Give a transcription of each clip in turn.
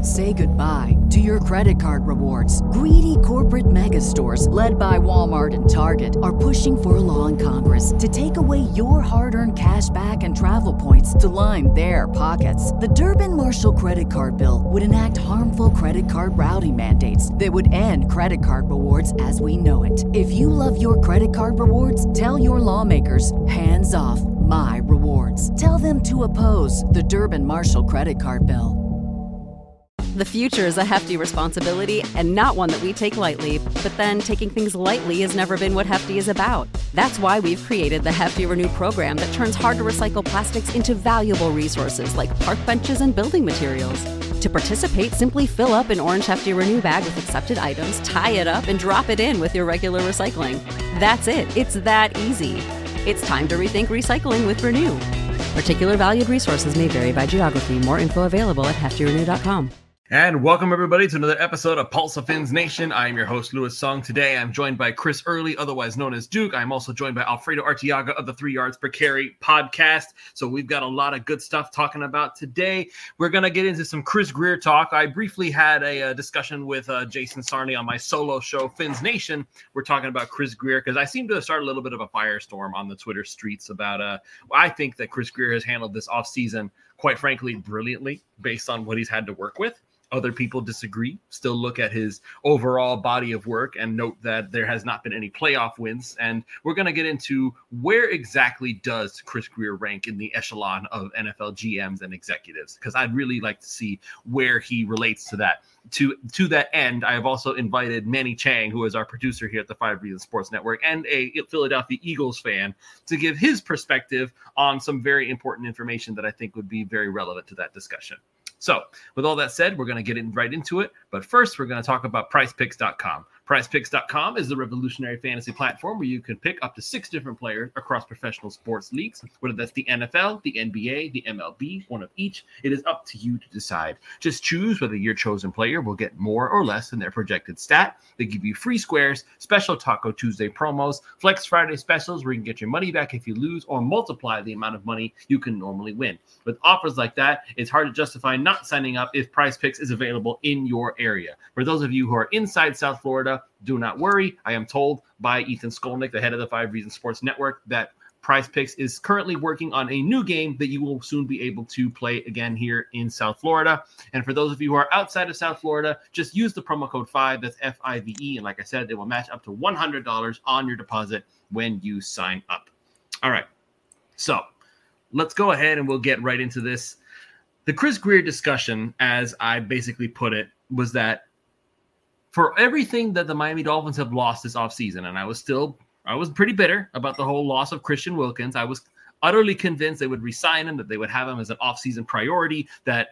Say goodbye to your credit card rewards. Greedy corporate mega stores, led by Walmart and Target, are pushing for a law in Congress to take away your hard-earned cash back and travel points to line their pockets. The Durbin-Marshall credit card bill would enact harmful credit card routing mandates that would end credit card rewards as we know it. If you love your credit card rewards, tell your lawmakers, hands off my rewards. Tell them to oppose the Durbin-Marshall credit card bill. The future is a hefty responsibility and not one that we take lightly. But then taking things lightly has never been what Hefty is about. That's why we've created the Hefty Renew program that turns hard-to-recycle plastics into valuable resources like park benches and building materials. To participate, simply fill up an orange Hefty Renew bag with accepted items, tie it up, and drop it in with your regular recycling. That's it. It's that easy. It's time to rethink recycling with Renew. Particular valued resources may vary by geography. More info available at heftyrenew.com. And welcome, everybody, to another episode of Pulse of Fins Nation. I am your host, Louis Song. Today, I'm joined by Chris Early, otherwise known as Duke. I'm also joined by Alfredo Arteaga of the 3 Yards Per Carry podcast. So we've got a lot of good stuff talking about today. We're going to get into some Chris Grier talk. I briefly had a discussion with Jason Sarney on my solo show, Fins Nation. We're talking about Chris Grier because I seem to have started a little bit of a firestorm on the Twitter streets about I think that Chris Grier has handled this offseason, quite frankly, brilliantly based on what he's had to work with. Other people disagree, still look at his overall body of work and note that there has not been any playoff wins. And we're going to get into where exactly does Chris Grier rank in the echelon of NFL GMs and executives, because I'd really like to see where he relates to that. To that end, I have also invited Manny Chang, who is our producer here at the 5 Reasons Sports Network and a Philadelphia Eagles fan, to give his perspective on some very important information that I think would be very relevant to that discussion. So with all that said, we're going to get right into it. But first, we're going to talk about PrizePicks.com. PrizePicks.com is the revolutionary fantasy platform where you can pick up to 6 different players across professional sports leagues, whether that's the NFL, the NBA, the MLB, one of each. It is up to you to decide. Just choose whether your chosen player will get more or less than their projected stat. They give you free squares, special Taco Tuesday promos, Flex Friday specials where you can get your money back if you lose, or multiply the amount of money you can normally win. With offers like that, it's hard to justify not signing up if PrizePicks is available in your area. For those of you who are inside South Florida, do not worry. I am told by Ethan Skolnick, the head of the 5 Reasons Sports Network, that PrizePicks is currently working on a new game that you will soon be able to play again here in South Florida. And for those of you who are outside of South Florida, just use the promo code 5, that's FIVE. And like I said, they will match up to $100 on your deposit when you sign up. All right. So let's go ahead and we'll get right into this. The Chris Grier discussion, as I basically put it, was that for everything that the Miami Dolphins have lost this offseason, and I was pretty bitter about the whole loss of Christian Wilkins. I was utterly convinced they would re-sign him, that they would have him as an offseason priority,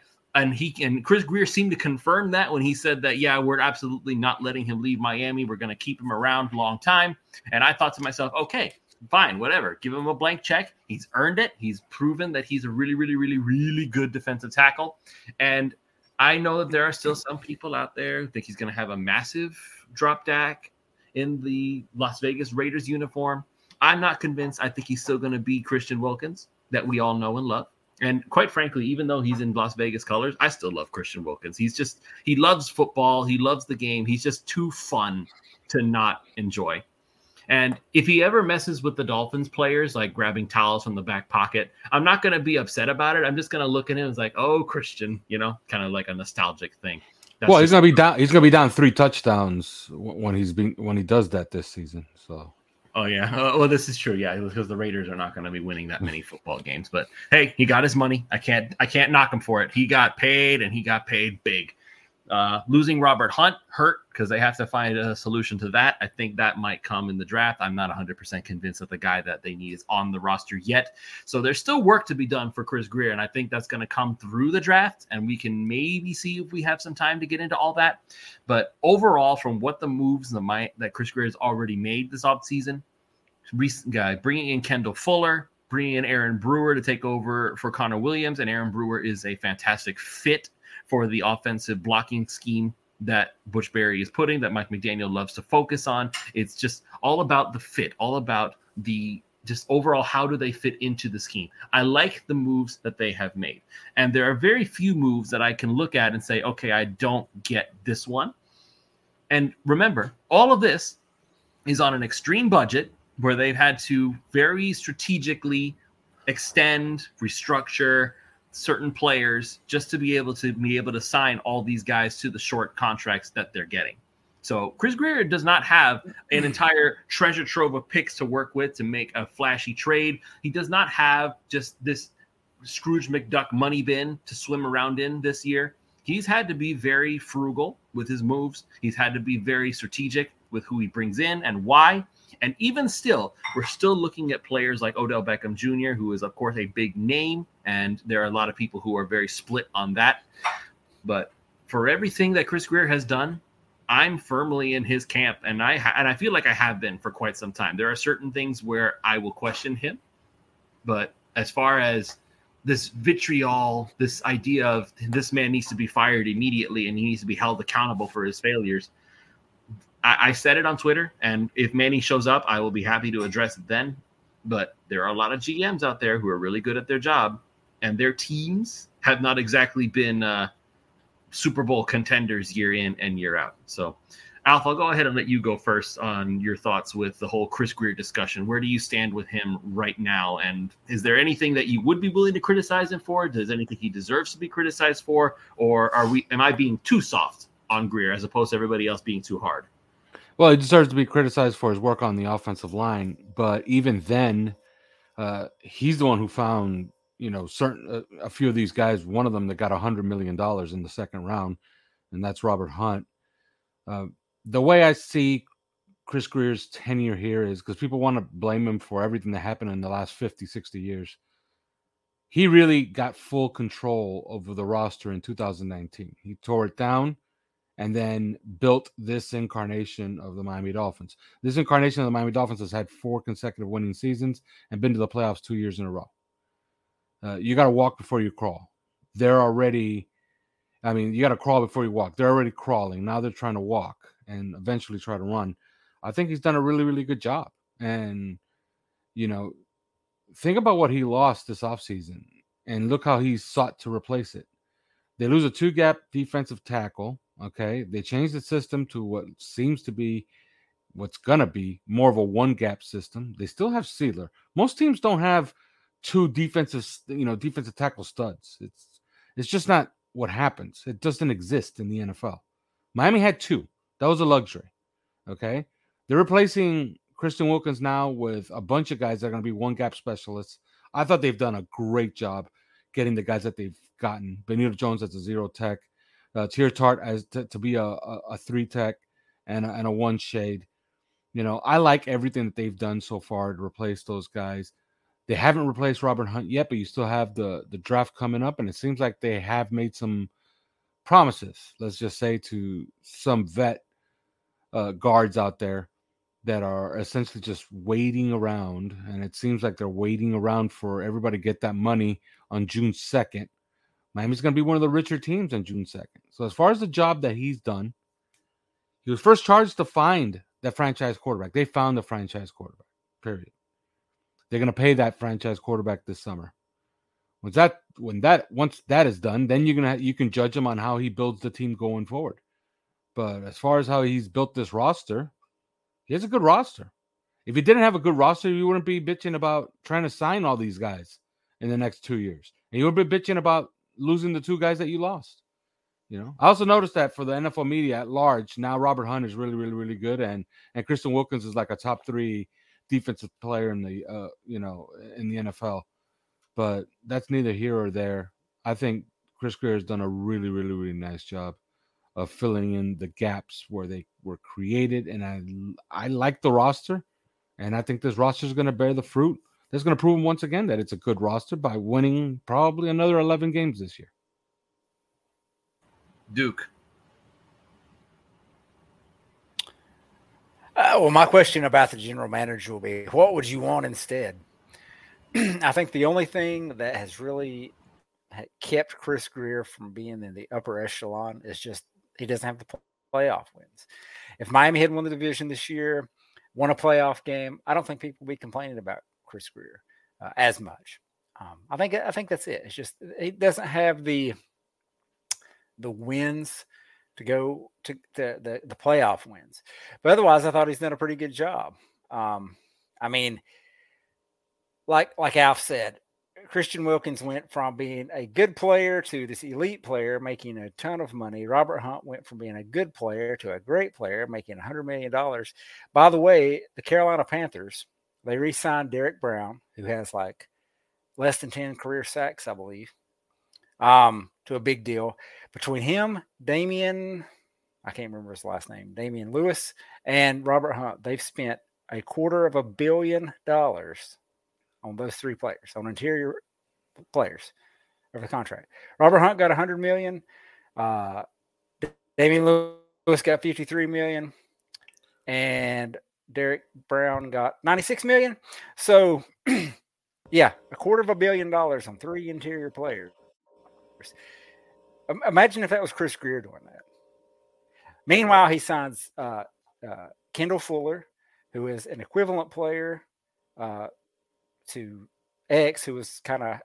and Chris Grier seemed to confirm that when he said that, yeah, we're absolutely not letting him leave Miami. We're going to keep him around a long time. And I thought to myself, okay, fine, whatever. Give him a blank check. He's earned it. He's proven that he's a really, really, really, really good defensive tackle. And I know that there are still some people out there who think he's going to have a massive drop back in the Las Vegas Raiders uniform. I'm not convinced. I think he's still going to be Christian Wilkins that we all know and love. And quite frankly, even though he's in Las Vegas colors, I still love Christian Wilkins. He loves football. He loves the game. He's just too fun to not enjoy. And if he ever messes with the Dolphins players, like grabbing towels from the back pocket, I'm not going to be upset about it. I'm just going to look at him and like, oh, Christian, kind of like a nostalgic thing. Well, he's going to be down. He's going to be down 3 touchdowns when he does that this season. So. Oh yeah. Well, this is true. Yeah, because the Raiders are not going to be winning that many football games. But hey, he got his money. I can't knock him for it. He got paid, and he got paid big. Losing Robert Hunt hurt because they have to find a solution to that. I think that might come in the draft. I'm not 100% convinced that the guy that they need is on the roster yet. So there's still work to be done for Chris Grier, and I think that's going to come through the draft, and we can maybe see if we have some time to get into all that. But overall, from what the moves that Chris Grier has already made this offseason, recent guy bringing in Kendall Fuller, bringing in Aaron Brewer to take over for Connor Williams, and Aaron Brewer is a fantastic fit for the offensive blocking scheme that Butch Barry is putting, that Mike McDaniel loves to focus on. It's just all about the fit, all about the just overall, how do they fit into the scheme? I like the moves that they have made. And there are very few moves that I can look at and say, okay, I don't get this one. And remember, all of this is on an extreme budget where they've had to very strategically extend, restructure certain players just to be able to sign all these guys to the short contracts that they're getting. So Chris Grier does not have an entire treasure trove of picks to work with to make a flashy trade. He does not have just this Scrooge McDuck money bin to swim around in this year. He's had to be very frugal with his moves. He's had to be very strategic with who he brings in and why. And even still, we're still looking at players like Odell Beckham Jr., who is, of course, a big name. And there are a lot of people who are very split on that. But for everything that Chris Grier has done, I'm firmly in his camp, and I feel like I have been for quite some time. There are certain things where I will question him, but as far as this vitriol, this idea of this man needs to be fired immediately and he needs to be held accountable for his failures, I said it on Twitter, and if Manny shows up, I will be happy to address it then. But there are a lot of GMs out there who are really good at their job, and their teams have not exactly been Super Bowl contenders year in and year out. So, Alf, I'll go ahead and let you go first on your thoughts with the whole Chris Grier discussion. Where do you stand with him right now? And is there anything that you would be willing to criticize him for? Does anything he deserves to be criticized for? Or am I being too soft on Grier as opposed to everybody else being too hard? Well, he deserves to be criticized for his work on the offensive line. But even then, he's the one who found a few of these guys, one of them that got $100 million in the second round, and that's Robert Hunt. The way I see Chris Grier's tenure here is because people want to blame him for everything that happened in the last 50, 60 years. He really got full control over the roster in 2019. He tore it down and then built this incarnation of the Miami Dolphins. This incarnation of the Miami Dolphins has had 4 consecutive winning seasons and been to the playoffs 2 years in a row. You got to walk before you crawl. You got to crawl before you walk. They're already crawling. Now they're trying to walk and eventually try to run. I think he's done a really, really good job. And, think about what he lost this offseason and look how he sought to replace it. They lose a 2-gap defensive tackle. Okay. They changed the system to what seems to be what's going to be more of a 1-gap system. They still have Sealer. Most teams don't have 2 defensive tackle studs. It's just not what happens. It doesn't exist in the NFL. Miami had 2. That was a luxury. Okay. They're replacing Christian Wilkins now with a bunch of guys that are going to be 1-gap specialists. I thought they've done a great job getting the guys that they've gotten. Benito Jones as a 0 tech, Tier Tart as to be a 3 tech and a 1 shade. I like everything that they've done so far to replace those guys. They haven't replaced Robert Hunt yet, but you still have the draft coming up, and it seems like they have made some promises, let's just say, to some vet guards out there that are essentially just waiting around, and it seems like they're waiting around for everybody to get that money on June 2nd. Miami's going to be one of the richer teams on June 2nd. So as far as the job that he's done, he was first charged to find that franchise quarterback. They found the franchise quarterback, period. They're going to pay that franchise quarterback this summer. Once that is done, then you can judge him on how he builds the team going forward. But as far as how he's built this roster, he has a good roster. If he didn't have a good roster, you wouldn't be bitching about trying to sign all these guys in the next 2 years. And you wouldn't be bitching about losing the 2 guys that you lost. I also noticed that for the NFL media at large, now Robert Hunt is really, really, really good, and Christian Wilkins is like a top 3 defensive player in the in the NFL. But that's neither here or there. I think Chris Grier has done a really, really, really nice job of filling in the gaps where they were created, and I like the roster, and I think this roster is going to bear the fruit. That's going to prove once again that it's a good roster by winning probably another 11 games this year. Duke. My question about the general manager will be, what would you want instead? I think the only thing that has really kept Chris Grier from being in the upper echelon is just he doesn't have the playoff wins. If Miami had won the division this year, won a playoff game, I don't think people would be complaining about Chris Grier as much. I think that's it. It's just he doesn't have the wins to go to the playoff wins. But otherwise, I thought he's done a pretty good job. I mean, like Alf said, Christian Wilkins went from being a good player to this elite player making a ton of money. Robert Hunt went from being a good player to a great player making $100 million. By the way, the Carolina Panthers, they re-signed Derek Brown, who has like less than 10 career sacks, I believe, to a big deal. Between him, Damian, I can't remember his last name, Damian Lewis, and Robert Hunt, they've spent $250 million on those three players, on interior players of the contract. Robert Hunt got $100 million. Damian Lewis got $53 million, and Derek Brown got $96 million. So, yeah, $250 million on three interior players. Imagine if that was Chris Grier doing that. Meanwhile, he signs Kendall Fuller, who is an equivalent player to X, who was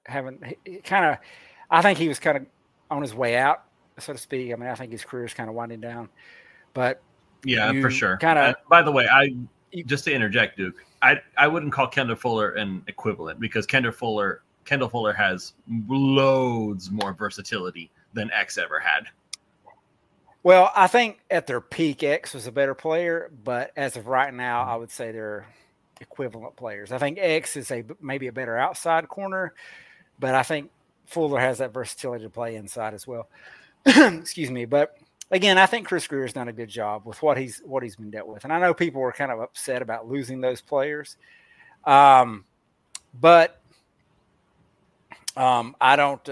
I think he was kind of on his way out, so to speak. I mean, I think his career is kind of winding down. But yeah, for sure. By the way, just to interject, Duke, I wouldn't call Kendall Fuller an equivalent because Kendall Fuller has loads more versatility than X ever had. Well, I think at their peak, X was a better player, but as of right now, I would say they're equivalent players. I think X is maybe a better outside corner, but I think Fuller has that versatility to play inside as well. Excuse me. But again, I think Chris Grier has done a good job with what he's been dealt with. And I know people were kind of upset about losing those players. But I don't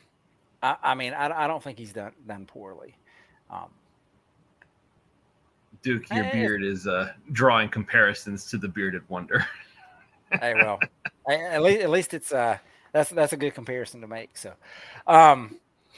I don't think he's done poorly. Duke, your beard is drawing comparisons to the bearded wonder. Hey, well, at least it's that's a good comparison to make. So, I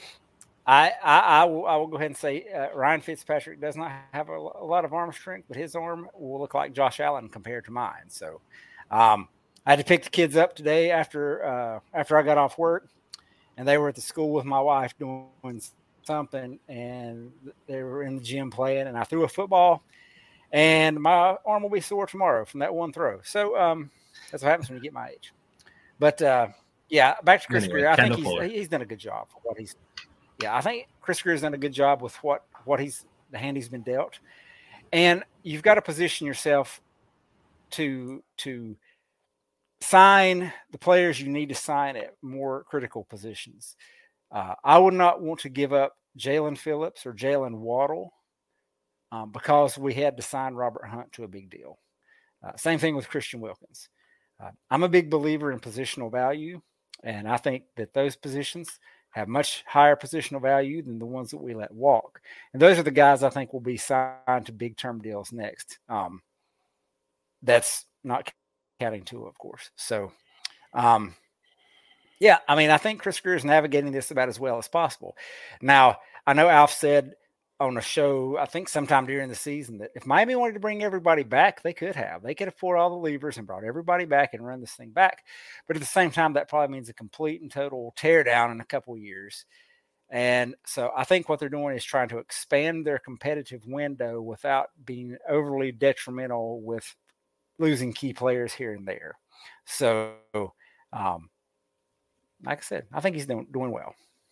will go ahead and say Ryan Fitzpatrick does not have a lot of arm strength, but his arm will look like Josh Allen compared to mine. So, I had to pick the kids up today after I got off work, and they were at the school with my wife doing something, and they were in the gym playing, and I threw a football, and my arm will be sore tomorrow from that one throw. So that's what happens when you get my age. But yeah, back to Chris Grier. I think he's done a good job for what he's. Yeah, I think Chris Grier's done a good job with what the hand he's been dealt, and you've got to position yourself to sign the players you need to sign at more critical positions. I would not want to give up Jalen Phillips or Jalen Waddle because we had to sign Robert Hunt to a big deal. Same thing with Christian Wilkins. I'm a big believer in positional value, and I think that those positions have much higher positional value than the ones that we let walk. And those are the guys I think will be signed to big term deals next. That's not counting Tua, of course. So, yeah, I mean, I think Chris Grier is navigating this about as well as possible. Now, I know Alf said on a show, I think sometime during the season, that if Miami wanted to bring everybody back, they could have. They could have pulled all the levers and brought everybody back and run this thing back. But at the same time, that probably means a complete and total teardown in a couple of years. And so I think what they're doing is trying to expand their competitive window without being overly detrimental with losing key players here and there. So, like I said, I think he's doing well.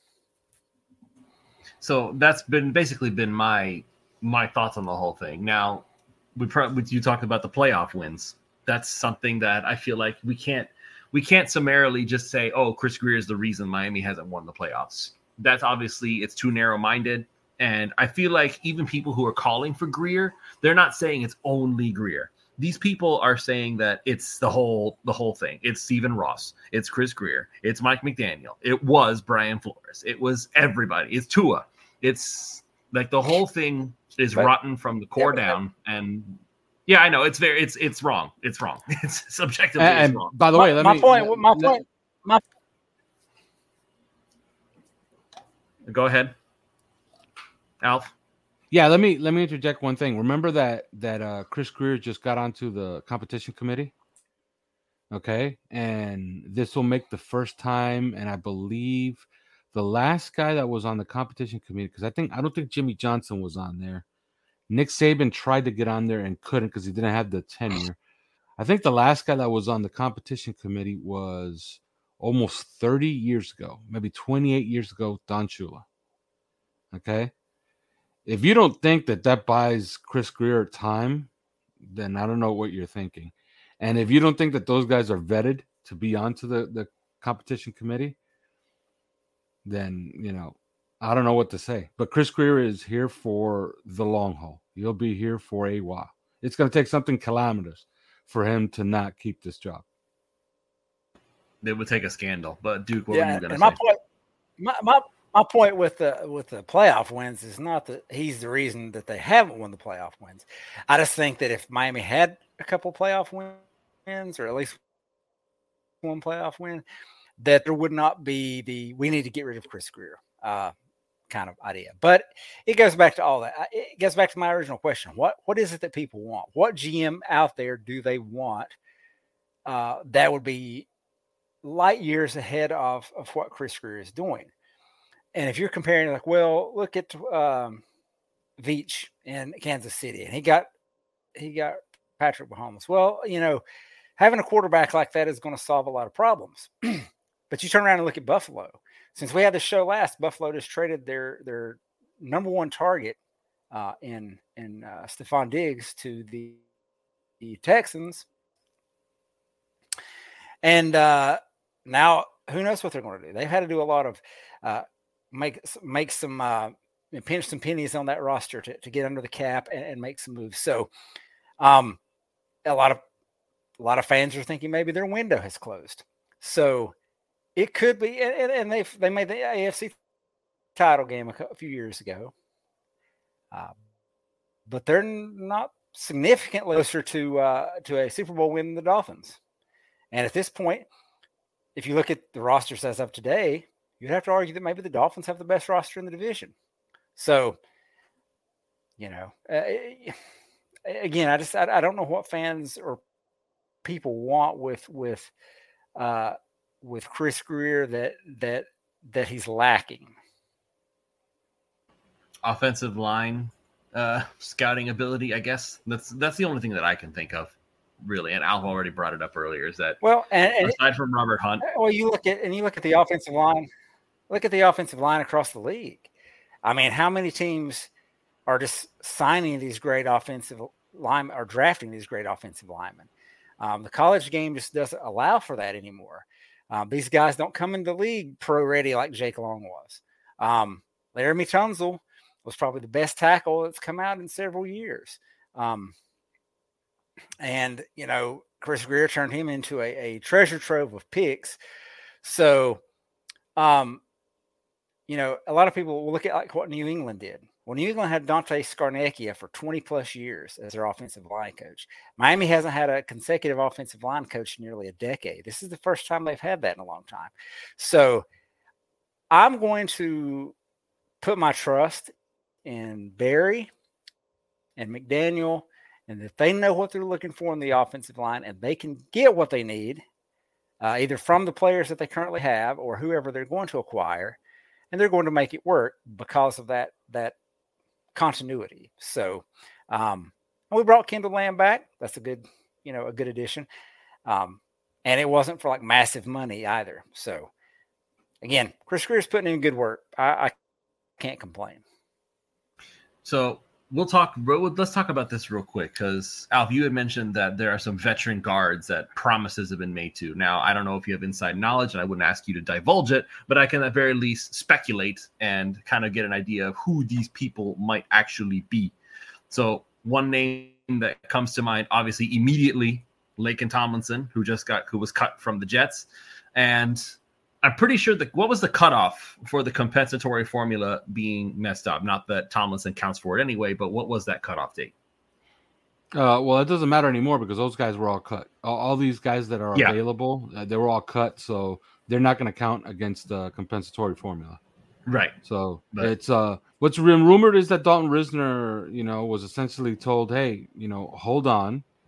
So that's basically been my thoughts on the whole thing. Now, you talked about the playoff wins. That's something that I feel like we can't summarily just say, oh, Chris Grier is the reason Miami hasn't won the playoffs. That's obviously, it's too narrow-minded. And I feel like even people who are calling for Grier, they're not saying it's only Grier. These people are saying that it's the whole thing. It's Stephen Ross. It's Chris Grier. It's Mike McDaniel. It was Brian Flores. It was everybody. It's Tua. It's like the whole thing is rotten from the core down. And yeah, I know it's wrong. It's wrong. It's subjectively it's wrong. By the way, my point. Go ahead, Alf. Yeah, let me interject one thing. Remember that Chris Grier just got onto the competition committee? Okay, and this will make the first time, and I believe the last guy that was on the competition committee, because I don't think Jimmy Johnson was on there. Nick Saban tried to get on there and couldn't because he didn't have the tenure. I think the last guy that was on the competition committee was almost 30 years ago, maybe 28 years ago, Don Shula. Okay, if you don't think that buys Chris Grier time, then I don't know what you're thinking. And if you don't think that those guys are vetted to be onto the competition committee, then, I don't know what to say. But Chris Grier is here for the long haul. He'll be here for a while. It's going to take something calamitous for him to not keep this job. It would take a scandal. But Duke, what were you going to say? My point with the playoff wins is not that he's the reason that they haven't won the playoff wins. I just think that if Miami had a couple playoff wins, or at least one playoff win, that there would not be we need to get rid of Chris Grier kind of idea. But it goes back to all that. It goes back to my original question. What is it that people want? What GM out there do they want that would be light years ahead of what Chris Grier is doing? And if you're comparing, like, well, look at Veach in Kansas City, and he got Patrick Mahomes. Well, having a quarterback like that is going to solve a lot of problems. But you turn around and look at Buffalo. Since we had the show last, Buffalo just traded their number one target in Stephon Diggs to the Texans, and now who knows what they're going to do? They've had to do a lot of make some pinch some pennies on that roster to get under the cap and make some moves. So a lot of fans are thinking maybe their window has closed. So it could be, and they made the AFC title game a few years ago, but they're not significantly closer to a Super Bowl win than the Dolphins. And at this point, if you look at the rosters as of today, you'd have to argue that maybe the Dolphins have the best roster in the division. So, again, I don't know what fans or people want with Chris Grier that he's lacking. Offensive line scouting ability, I guess. That's the only thing that I can think of, really. And Al already brought it up earlier. Is that and aside from Robert Hunt? Well, you look at the offensive line. Look at the offensive line across the league. I mean, how many teams are just signing these great offensive linemen or drafting these great offensive linemen? The college game just doesn't allow for that anymore. These guys don't come into the league pro ready like Jake Long was. Laramie Tunsil was probably the best tackle that's come out in several years. And, Chris Grier turned him into a treasure trove of picks. So, a lot of people will look at like what New England did. Well, New England had Dante Scarnecchia for 20 plus years as their offensive line coach. Miami hasn't had a consecutive offensive line coach in nearly a decade. This is the first time they've had that in a long time. So I'm going to put my trust in Barry and McDaniel, and if they know what they're looking for in the offensive line and they can get what they need, either from the players that they currently have or whoever they're going to acquire, and they're going to make it work because of that continuity. So we brought Kendall Lamb back. That's a good addition. And it wasn't for like massive money either. So again, Chris Grier's putting in good work. I can't complain. So let's talk about this real quick, because Alf, you had mentioned that there are some veteran guards that promises have been made to. Now, I don't know if you have inside knowledge, and I wouldn't ask you to divulge it, but I can at very least speculate and kind of get an idea of who these people might actually be. So one name that comes to mind, obviously, immediately, Laken Tomlinson, who was cut from the Jets. And I'm pretty sure what was the cutoff for the compensatory formula being messed up? Not that Tomlinson counts for it anyway, but what was that cutoff date? Well, it doesn't matter anymore because those guys were all cut. All these guys that are available, they were all cut, so they're not going to count against the compensatory formula. Right. So it's what's been rumored is that Dalton Risner, was essentially told, hey, hold on,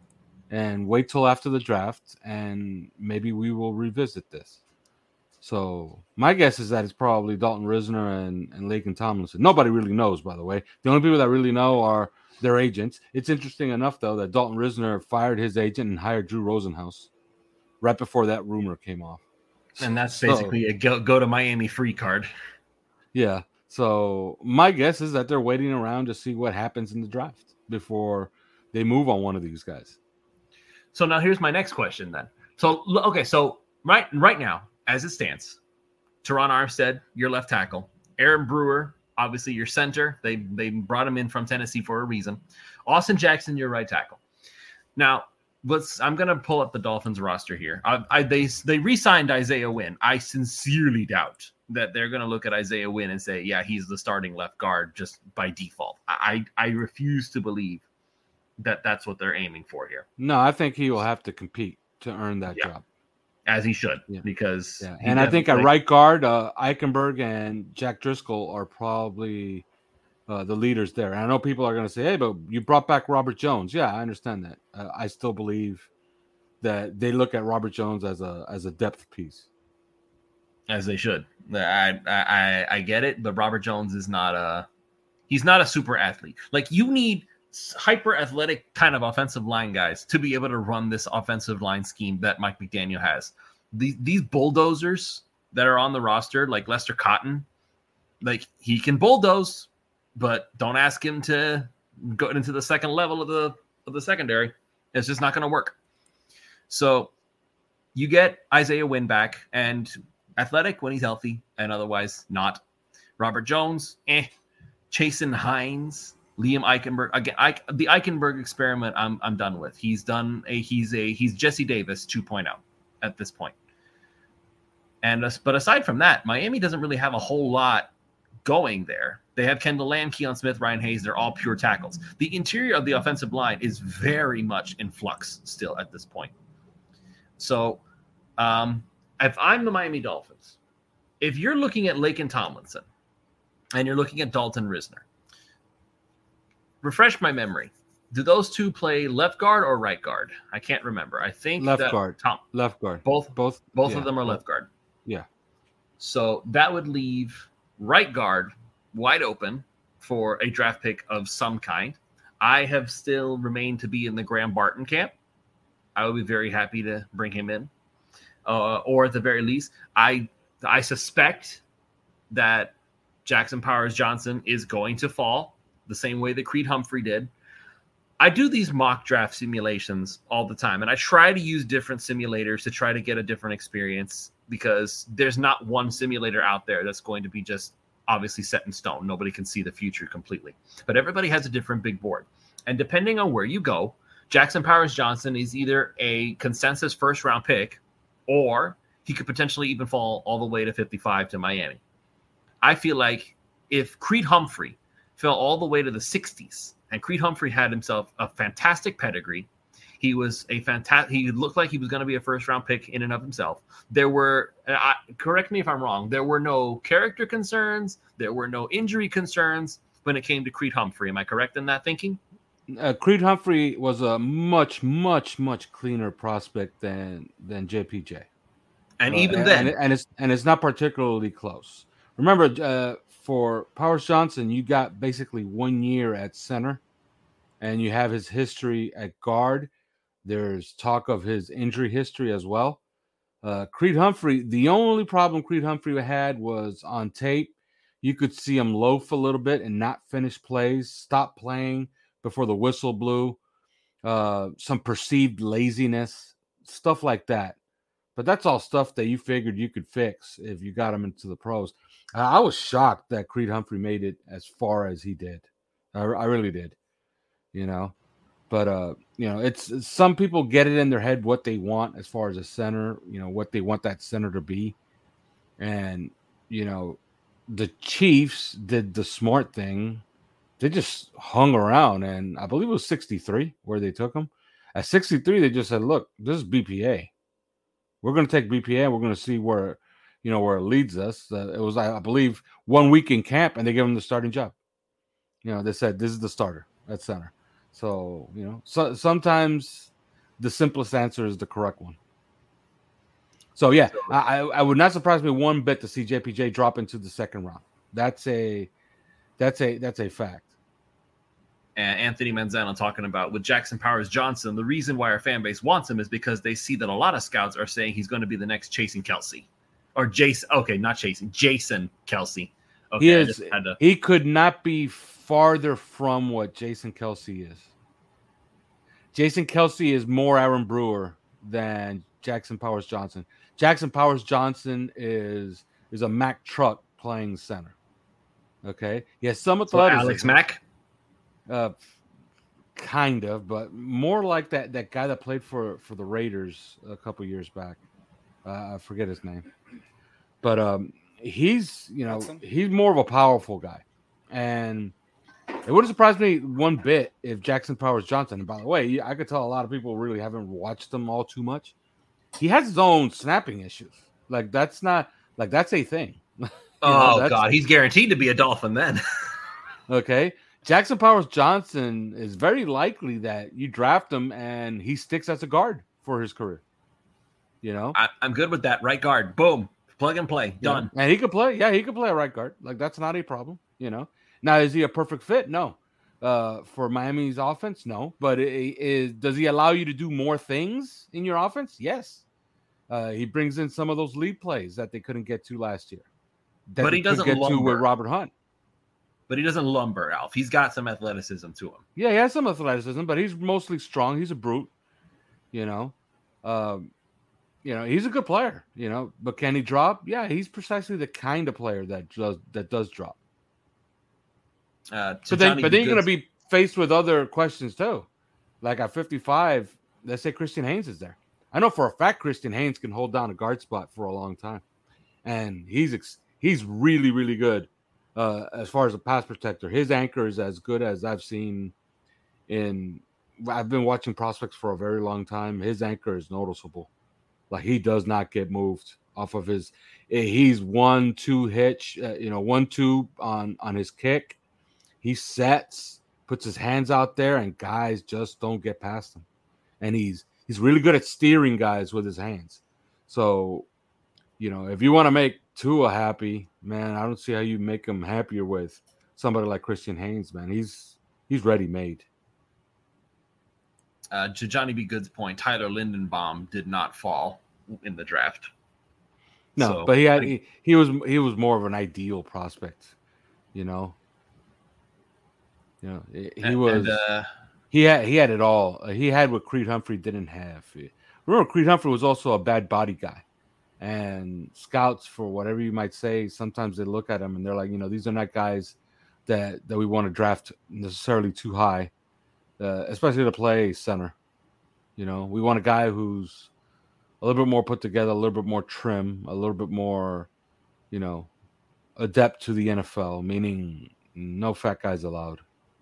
and wait till after the draft, and maybe we will revisit this. So my guess is that it's probably Dalton Risner and Laken Tomlinson. Nobody really knows, by the way. The only people that really know are their agents. It's interesting enough, though, that Dalton Risner fired his agent and hired Drew Rosenhaus right before that rumor came off. And that's basically a go to Miami free card. Yeah. So my guess is that they're waiting around to see what happens in the draft before they move on one of these guys. So now here's my next question then. So, okay, so right now, as it stands, Teron Armstead, your left tackle. Aaron Brewer, obviously your center. They brought him in from Tennessee for a reason. Austin Jackson, your right tackle. Now, I'm going to pull up the Dolphins roster here. They re-signed Isaiah Wynn. I sincerely doubt that they're going to look at Isaiah Wynn and say, yeah, he's the starting left guard just by default. I refuse to believe that that's what they're aiming for here. No, I think he will have to compete to earn that job. As he should, because and I think at right guard, Eichenberg and Jack Driscoll are probably the leaders there. And I know people are going to say, "Hey, but you brought back Robert Jones." Yeah, I understand that. I still believe that they look at Robert Jones as a depth piece, as they should. I get it, but Robert Jones is he's not a super athlete. Like, you need hyper athletic kind of offensive line guys to be able to run this offensive line scheme that Mike McDaniel has. These bulldozers that are on the roster, like Lester Cotton, like, he can bulldoze, but don't ask him to go into the second level of the secondary. It's just not going to work. So you get Isaiah Wynn back, and athletic when he's healthy, and otherwise not. Robert Jones, Chasen Hines, Liam Eichenberg. Again, the Eichenberg experiment, I'm done with. He's Jesse Davis 2.0 at this point. But aside from that, Miami doesn't really have a whole lot going there. They have Kendall Lamb, Keon Smith, Ryan Hayes. They're all pure tackles. The interior of the offensive line is very much in flux still at this point. So if I'm the Miami Dolphins, if you're looking at Laken Tomlinson and you're looking at Dalton Risner, refresh my memory. Do those two play left guard or right guard? I can't remember. I think left guard. Left guard. Both of them are left guard. Yeah. So that would leave right guard wide open for a draft pick of some kind. I have still remained to be in the Graham Barton camp. I would be very happy to bring him in. Or at the very least, I suspect that Jackson Powers Johnson is going to fall the same way that Creed Humphrey did. I do these mock draft simulations all the time, and I try to use different simulators to try to get a different experience, because there's not one simulator out there that's going to be just obviously set in stone. Nobody can see the future completely, but everybody has a different big board. And depending on where you go, Jackson Powers Johnson is either a consensus first round pick, or he could potentially even fall all the way to 55 to Miami. I feel like if Creed Humphrey fell all the way to the 60s, and Creed Humphrey had himself a fantastic pedigree, he was he looked like he was going to be a first round pick in and of himself. There were, correct me if I'm wrong, there were no character concerns, there were no injury concerns when it came to Creed Humphrey. Am I correct in that thinking? Creed Humphrey was a much, much, much cleaner prospect than JPJ, and even then, and it's not particularly close. Remember, for Powers Johnson, you got basically 1 year at center, and you have his history at guard. There's talk of his injury history as well. Creed Humphrey, the only problem Creed Humphrey had was on tape. You could see him loaf a little bit and not finish plays, stop playing before the whistle blew, some perceived laziness, stuff like that. But that's all stuff that you figured you could fix if you got him into the pros. I was shocked that Creed Humphrey made it as far as he did. I really did, But, it's some people get it in their head what they want as far as a center, what they want that center to be. And, the Chiefs did the smart thing. They just hung around, and I believe it was 63 where they took him. At 63, they just said, look, this is BPA. We're going to take BPA, and we're going to see where it leads us. It was, I believe, 1 week in camp, and they gave him the starting job. They said, this is the starter at center. So, so sometimes the simplest answer is the correct one. So yeah, I would not surprise me one bit to see JPJ drop into the second round. That's a fact. And Anthony Manzano talking about with Jackson Powers Johnson, the reason why our fan base wants him is because they see that a lot of scouts are saying he's going to be the next Jason Kelce. Or Jason, okay, not Jason Kelce. Okay, he could not be farther from what Jason Kelce is. Jason Kelce is more Aaron Brewer than Jackson Powers Johnson. Jackson Powers Johnson is a Mack truck playing center. Okay, he has some athleticism. Alex Mack. Kind of, but more like that guy that played for the Raiders a couple years back. I forget his name, but he's more of a powerful guy, and it wouldn't surprise me one bit if Jackson Powers Johnson. And by the way, I could tell a lot of people really haven't watched him all too much. He has his own snapping issues. That's a thing. God, he's guaranteed to be a Dolphin then. Okay. Jackson Powers Johnson is very likely that you draft him and he sticks as a guard for his career. I'm good with that. Right guard, boom, plug and play, done. And he could play. Yeah, he could play a right guard. That's not a problem. Now is he a perfect fit? No. For Miami's offense, no. But does he allow you to do more things in your offense? Yes. He brings in some of those lead plays that they couldn't get to last year. But he doesn't get to with Robert Hunt. But he doesn't lumber, Alf. He's got some athleticism to him. Yeah, he has some athleticism, but he's mostly strong. He's a brute, he's a good player, But can he drop? Yeah, he's precisely the kind of player that does drop. But then you're going to be faced with other questions too. Like at 55, let's say Christian Haynes is there. I know for a fact Christian Haynes can hold down a guard spot for a long time, and he's really, really good. As far as a pass protector, his anchor is as good as I've seen I've been watching prospects for a very long time. His anchor is noticeable. He does not get moved off of he's 1-2 hitch, 1-2 on his kick. He sets, puts his hands out there, and guys just don't get past him. And he's really good at steering guys with his hands. So, if you want to make Tua happy, man, I don't see how you make him happier with somebody like Christian Haynes, man. He's ready-made. To Johnny B. Good's point, Tyler Lindenbaum did not fall in the draft. No, but he was more of an ideal prospect, He had it all. He had what Creed Humphrey didn't have. Remember, Creed Humphrey was also a bad body guy. And scouts, for whatever you might say, sometimes they look at him and they're like, these are not guys that we want to draft necessarily too high, especially to play center. We want a guy who's a little bit more put together, a little bit more trim, a little bit more, adept to the NFL, meaning no fat guys allowed.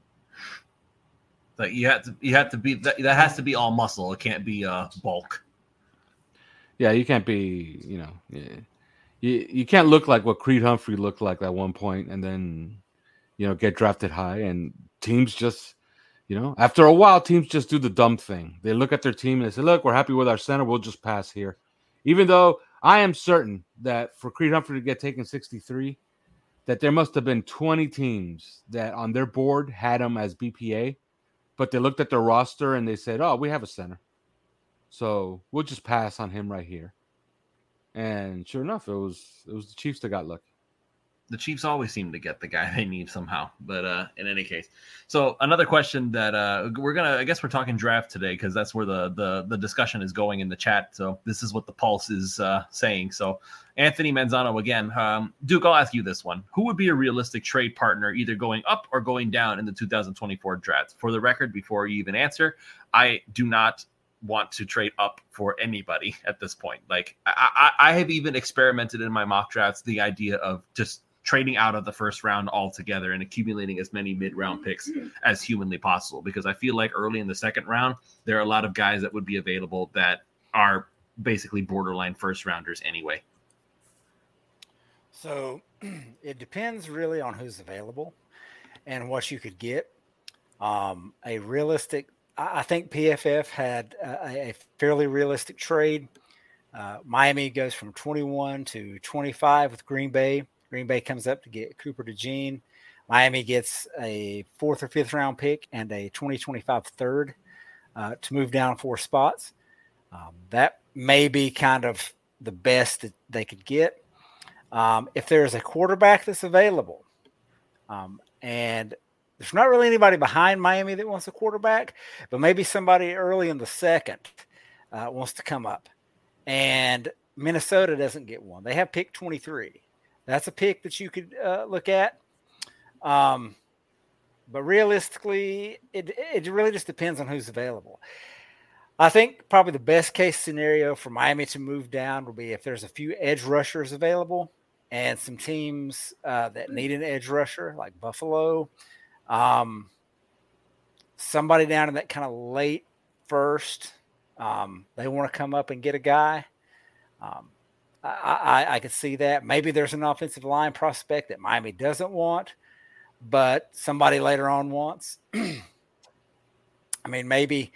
Like you have to be that has to be all muscle. It can't be bulk. Yeah, you can't be, you can't look like what Creed Humphrey looked like at one point and then, get drafted high. And teams just, after a while, teams just do the dumb thing. They look at their team and they say, look, we're happy with our center. We'll just pass here. Even though I am certain that for Creed Humphrey to get taken 63, that there must have been 20 teams that on their board had him as BPA, but they looked at their roster and they said, oh, we have a center. So we'll just pass on him right here. And sure enough, it was the Chiefs that got lucky. The Chiefs always seem to get the guy they need somehow. But in any case, so another question that I guess we're talking draft today because that's where the discussion is going in the chat. So this is what the Pulse is saying. So Anthony Manzano again, Duke, I'll ask you this one: who would be a realistic trade partner, either going up or going down in the 2024 draft? For the record, before you even answer, I do not want to trade up for anybody at this point. Like I have even experimented in my mock drafts the idea of just trading out of the first round altogether and accumulating as many mid-round picks as humanly possible, because I feel like early in the second round there are a lot of guys that would be available that are basically borderline first rounders anyway. So it depends really on who's available and what you could get. A realistic I think PFF had a fairly realistic trade. Miami goes from 21 to 25 with Green Bay. Green Bay comes up to get Cooper DeJean. Miami gets a 4th or 5th round pick and a 2025 third to move down 4 spots. That may be kind of the best that they could get. If there's a quarterback that's available, and there's not really anybody behind Miami that wants a quarterback, but maybe somebody early in the second wants to come up. And Minnesota doesn't get one. They have pick 23. That's a pick that you could look at. But realistically, it really just depends on who's available. I think probably the best case scenario for Miami to move down will be if there's a few edge rushers available and some teams that need an edge rusher like Buffalo. Somebody down in that kind of late first, they want to come up and get a guy. I could see that. Maybe there's an offensive line prospect that Miami doesn't want, but somebody later on wants. I mean, maybe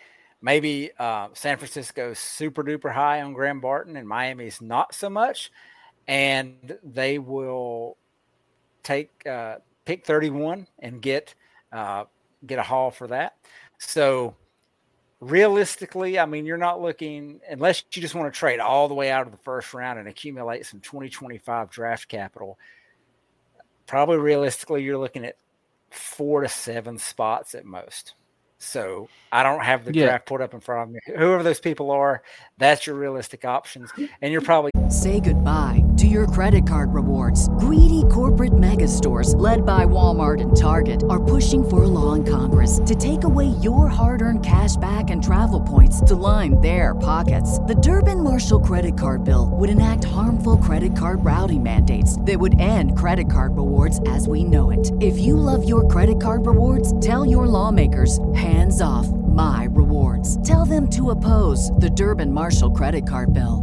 San Francisco's super duper high on Graham Barton and Miami's not so much, and they will take pick 31 and get a haul for that. So realistically, I mean, you're not looking, unless you just want to trade all the way out of the first round and accumulate some 2025 draft capital, probably realistically you're looking at 4 to 7 spots at most. So I don't have the draft pulled up in front of me. Whoever those people are, that's your realistic options. And you're probably... Say goodbye to your credit card rewards. Greedy corporate mega stores, led by Walmart and Target, are pushing for a law in Congress to take away your hard-earned cash back and travel points to line their pockets. The Durbin-Marshall credit card bill would enact harmful credit card routing mandates that would end credit card rewards as we know it. If you love your credit card rewards, tell your lawmakers, hands off my rewards. Tell them to oppose the Durbin-Marshall credit card bill.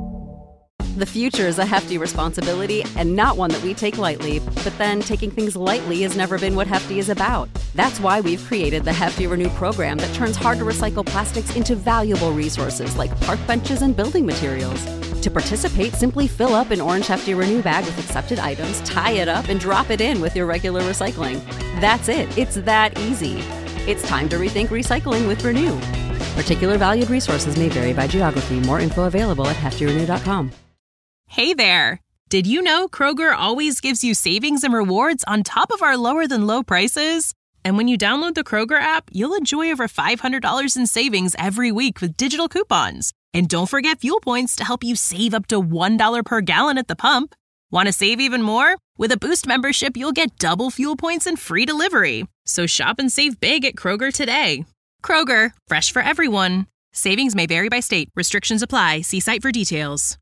The future is a hefty responsibility and not one that we take lightly, but then taking things lightly has never been what Hefty is about. That's why we've created the Hefty Renew program that turns hard-to-recycle plastics into valuable resources like park benches and building materials. To participate, simply fill up an orange Hefty Renew bag with accepted items, tie it up, and drop it in with your regular recycling. That's it. It's that easy. It's time to rethink recycling with Renew. Particular valued resources may vary by geography. More info available at heftyrenew.com. Hey there! Did you know Kroger always gives you savings and rewards on top of our lower-than-low prices? And when you download the Kroger app, you'll enjoy over $500 in savings every week with digital coupons. And don't forget fuel points to help you save up to $1 per gallon at the pump. Want to save even more? With a Boost membership, you'll get double fuel points and free delivery. So shop and save big at Kroger today. Kroger, fresh for everyone. Savings may vary by state. Restrictions apply. See site for details.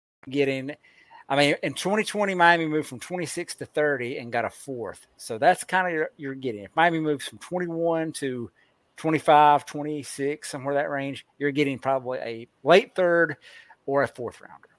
In 2020, Miami moved from 26 to 30 and got a 4th. So that's kind of you're getting. If Miami moves from 21 to 25, 26, somewhere that range, you're getting probably a late 3rd or a 4th rounder.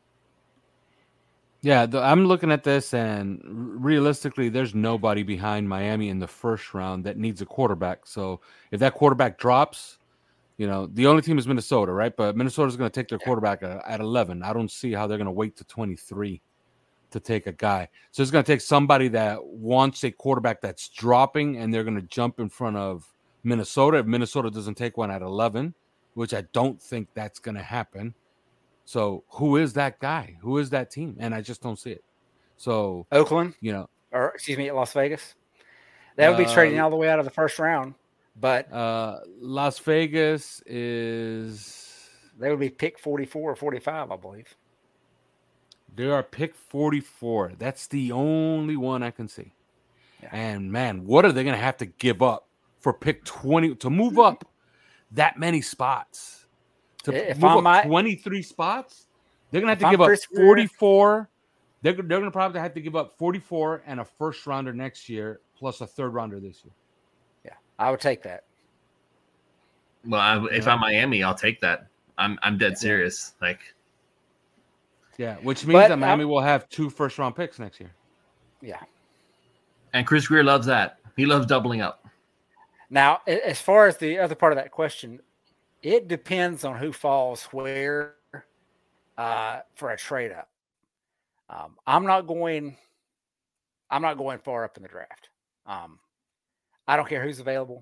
Yeah, I'm looking at this, and realistically, there's nobody behind Miami in the first round that needs a quarterback. So if that quarterback drops, the only team is Minnesota, right? But Minnesota's going to take their quarterback at 11. I don't see how they're going to wait to 23 to take a guy. So it's going to take somebody that wants a quarterback that's dropping, and they're going to jump in front of Minnesota. If Minnesota doesn't take one at 11, which I don't think that's going to happen. So who is that guy? Who is that team? And I just don't see it. So Oakland, Las Vegas. That would be trading all the way out of the first round. But Las Vegas is... They would be pick 44 or 45, I believe. They are pick 44. That's the only one I can see. Yeah. And, man, what are they going to have to give up for pick 20 to move up that many spots? To move up 23 spots? They're going to have to give up 44. They're going to probably have to give up 44 and a first rounder next year plus a third rounder this year. I would take that. Well, if I'm Miami, I'll take that. I'm dead serious. Which means that Miami will have 2 first-round picks next year. Yeah. And Chris Grier loves that. He loves doubling up. Now, as far as the other part of that question, it depends on who falls where for a trade up. I'm not going far up in the draft. I don't care who's available.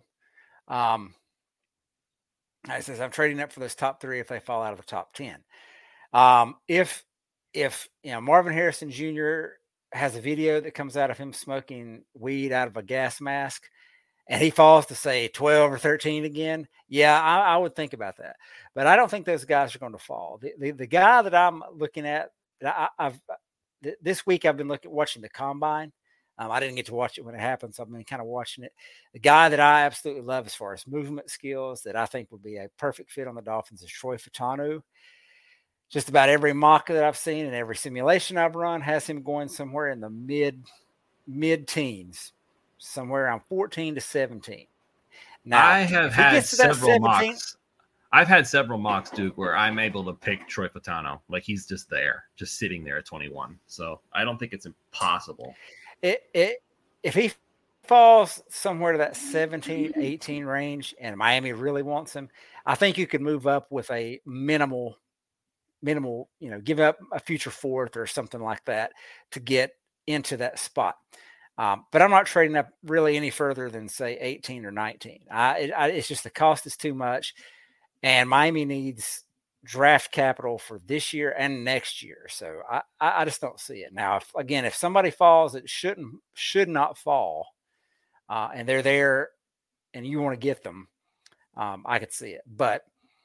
It says I'm trading up for those top 3 if they fall out of the top 10. If Marvin Harrison Jr. has a video that comes out of him smoking weed out of a gas mask, and he falls to say 12 or 13 again, yeah, I would think about that. But I don't think those guys are going to fall. The guy that I'm looking at, this week I've been watching the combine. I didn't get to watch it when it happened, so I've been kind of watching it. The guy that I absolutely love as far as movement skills that I think would be a perfect fit on the Dolphins is Troy Fautanu. Just about every mock that I've seen and every simulation I've run has him going somewhere in the mid-teens, somewhere around 14 to 17. Now, I have had several mocks. I've had several mocks, Duke, where I'm able to pick Troy Fautanu. Like, he's just there, just sitting there at 21. So I don't think it's impossible. If he falls somewhere to that 17, 18 range and Miami really wants him, I think you could move up with a minimal, give up a future 4th or something like that to get into that spot. But I'm not trading up really any further than, say, 18 or 19. It's just the cost is too much, and Miami needs draft capital for this year and next year. So I just don't see it. Now, if somebody falls that should not fall, and they're there and you want to get them, I could see it. But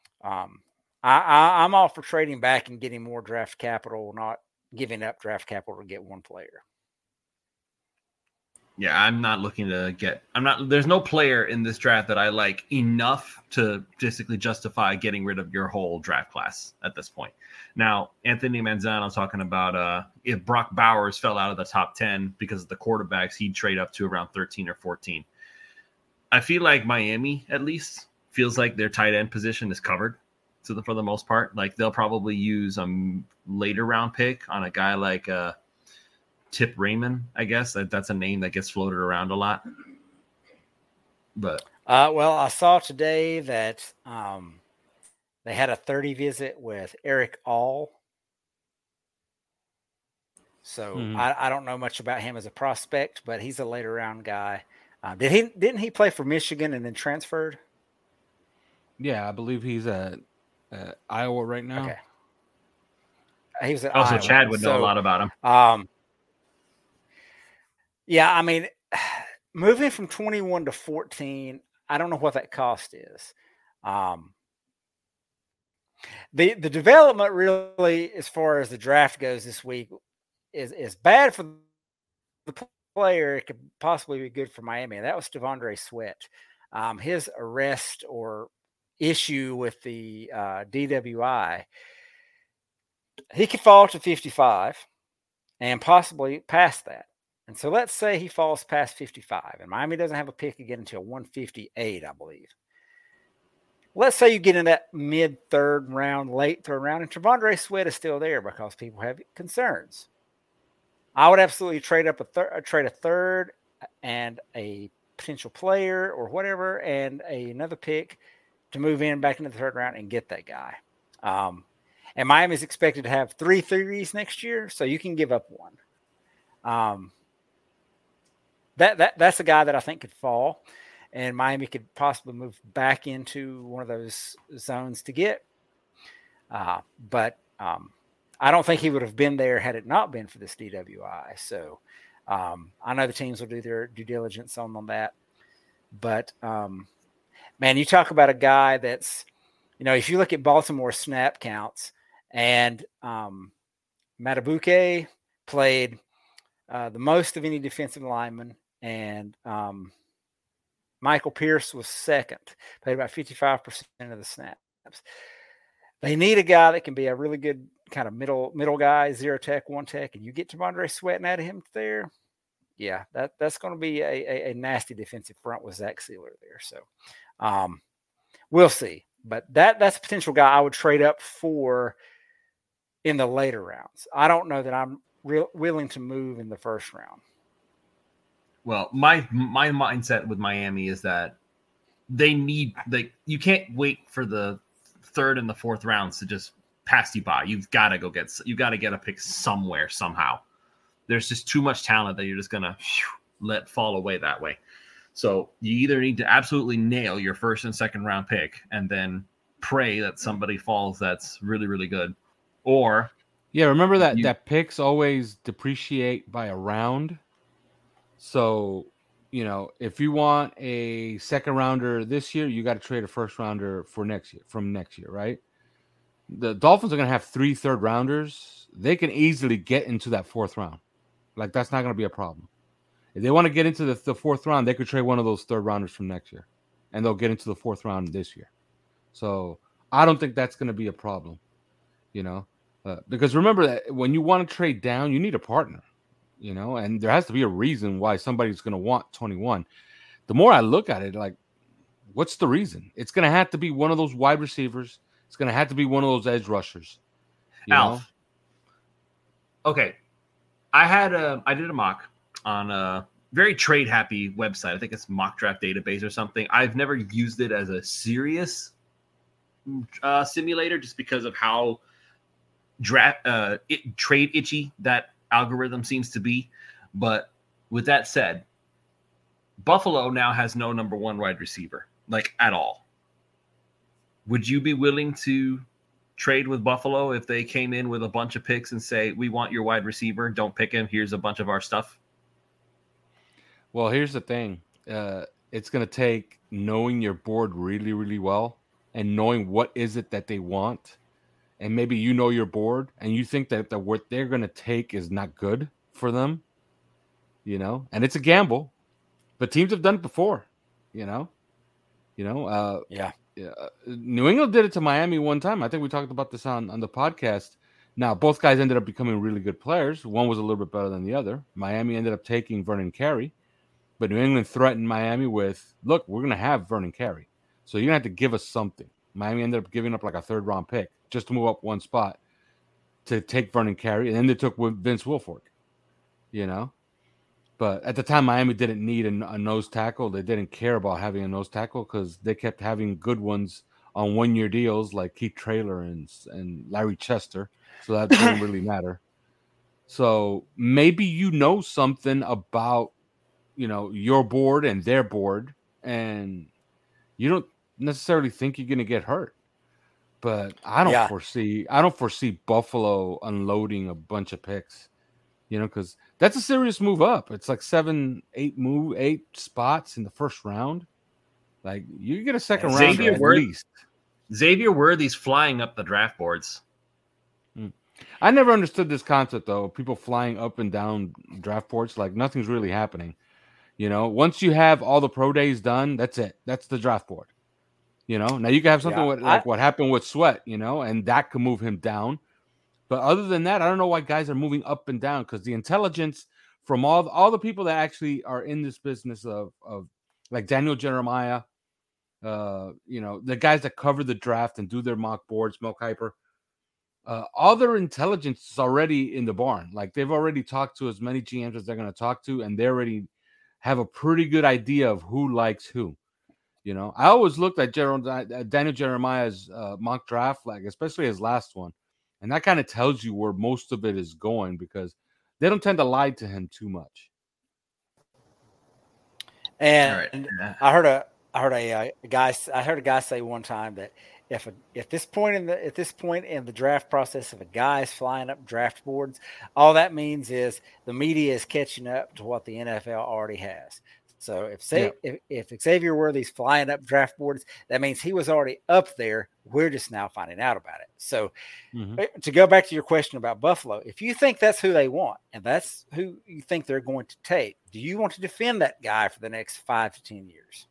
I'm all for trading back and getting more draft capital, not giving up draft capital to get one player. Yeah, I'm not looking to get. There's no player in this draft that I like enough to basically justify getting rid of your whole draft class at this point. Now, Anthony Manzano talking about if Brock Bowers fell out of the top 10 because of the quarterbacks, he'd trade up to around 13 or 14. I feel like Miami, at least, feels like their tight end position is covered for the most part. Like, they'll probably use a later round pick on a guy like Tip Raymond, I guess. That's a name that gets floated around a lot. But well, I saw today that they had a 30 visit with Eric All. So I don't know much about him as a prospect, but he's a later round guy. Didn't he play for Michigan and then transferred? Yeah, I believe he's at Iowa right now. Okay. He was at Iowa. So Chad would know a lot about him. Yeah, I mean, moving from 21 to 14, I don't know what that cost is. The development really, as far as the draft goes this week, is bad for the player. It could possibly be good for Miami. And that was Devondre Sweat. His arrest or issue with the DWI, he could fall to 55 and possibly past that. And so let's say he falls past 55, and Miami doesn't have a pick again until 158, I believe. Let's say you get in that mid-third round, late third round, and Devondre Sweat is still there because people have concerns. I would absolutely trade up trade a third and a potential player or whatever and another pick to move in back into the third round and get that guy. And Miami is expected to have 3 threes next year, so you can give up one. That's a guy that I think could fall, and Miami could possibly move back into one of those zones to get. But I don't think he would have been there had it not been for this DWI. So I know the teams will do their due diligence on that. But, man, you talk about a guy that's, if you look at Baltimore snap counts, and Matabuke played the most of any defensive lineman, and Michael Pierce was second, played about 55% of the snaps. They need a guy that can be a really good kind of middle guy, 0 tech, 1 tech, and you get Devondre Sweat out of him there. Yeah, that's going to be a nasty defensive front with Zach Sealer there. So we'll see. But that's a potential guy I would trade up for in the later rounds. I don't know that I'm willing to move in the first round. Well, my mindset with Miami is that they need, like, you can't wait for the third and the fourth rounds to just pass you by. You've got to get a pick somewhere, somehow. There's just too much talent that you're just going to let fall away that way. So you either need to absolutely nail your first and second round pick and then pray that somebody falls that's really, really good. Or remember that picks always depreciate by a round. So, if you want a second rounder this year, you got to trade a first rounder for next year, right? The Dolphins are going to have 3 third rounders. They can easily get into that fourth round. Like, that's not going to be a problem. If they want to get into the fourth round, they could trade one of those third rounders from next year, and they'll get into the fourth round this year. So I don't think that's going to be a problem, because remember that when you want to trade down, you need a partner, and there has to be a reason why somebody's going to want 21. The more I look at it, like, what's the reason? It's going to have to be one of those wide receivers. It's going to have to be one of those edge rushers. Alf. Okay. I did a mock on a very trade happy website. I think it's Mock Draft Database or something. I've never used it as a serious simulator just because of how trade itchy that algorithm seems to be. But with that said, Buffalo now has no number one wide receiver, like, at all. Would you be willing to trade with Buffalo if they came in with a bunch of picks and say, we want your wide receiver, don't pick him, here's a bunch of our stuff? Well, here's the thing. It's going to take knowing your board really, really well and knowing what is it that they want. And maybe your board and you think that what they're going to take is not good for them, and it's a gamble, but teams have done it before, Yeah. New England did it to Miami one time. I think we talked about this on the podcast. Now, both guys ended up becoming really good players. One was a little bit better than the other. Miami ended up taking Vernon Carey, but New England threatened Miami with, look, we're going to have Vernon Carey, so you're going to have to give us something. Miami ended up giving up like a third round pick just to move up one spot to take Vernon Carey, and then they took Vince Wilfork, But at the time, Miami didn't need a nose tackle. They didn't care about having a nose tackle because they kept having good ones on one-year deals like Keith Traylor and Larry Chester. So that didn't really matter. So maybe something about, your board and their board, and you don't necessarily think you're going to get hurt. But I don't foresee Buffalo unloading a bunch of picks. Because that's a serious move up. It's like 8 spots in the first round. Like, you get a second round at least. Xavier Worthy's flying up the draft boards. I never understood this concept, though. People flying up and down draft boards. Like, nothing's really happening. Once you have all the pro days done, that's it. That's the draft board. Now you can have something like what happened with Sweat, and that could move him down. But other than that, I don't know why guys are moving up and down, because the intelligence from all the people that actually are in this business of like Daniel Jeremiah, the guys that cover the draft and do their mock boards, Mel Kiper, all their intelligence is already in the barn. Like, they've already talked to as many GMs as they're going to talk to, and they already have a pretty good idea of who likes who. I always looked at Daniel Jeremiah's mock draft, like especially his last one. And that kind of tells you where most of it is going, because they don't tend to lie to him too much. And I heard a guy say one time that at this point in the draft process, if a guy is flying up draft boards, all that means is the media is catching up to what the NFL already has. So if Xavier Worthy's flying up draft boards, that means he was already up there. We're just now finding out about it. So to go back to your question about Buffalo, if you think that's who they want and that's who you think they're going to take, do you want to defend that guy for the next 5 to 10 years?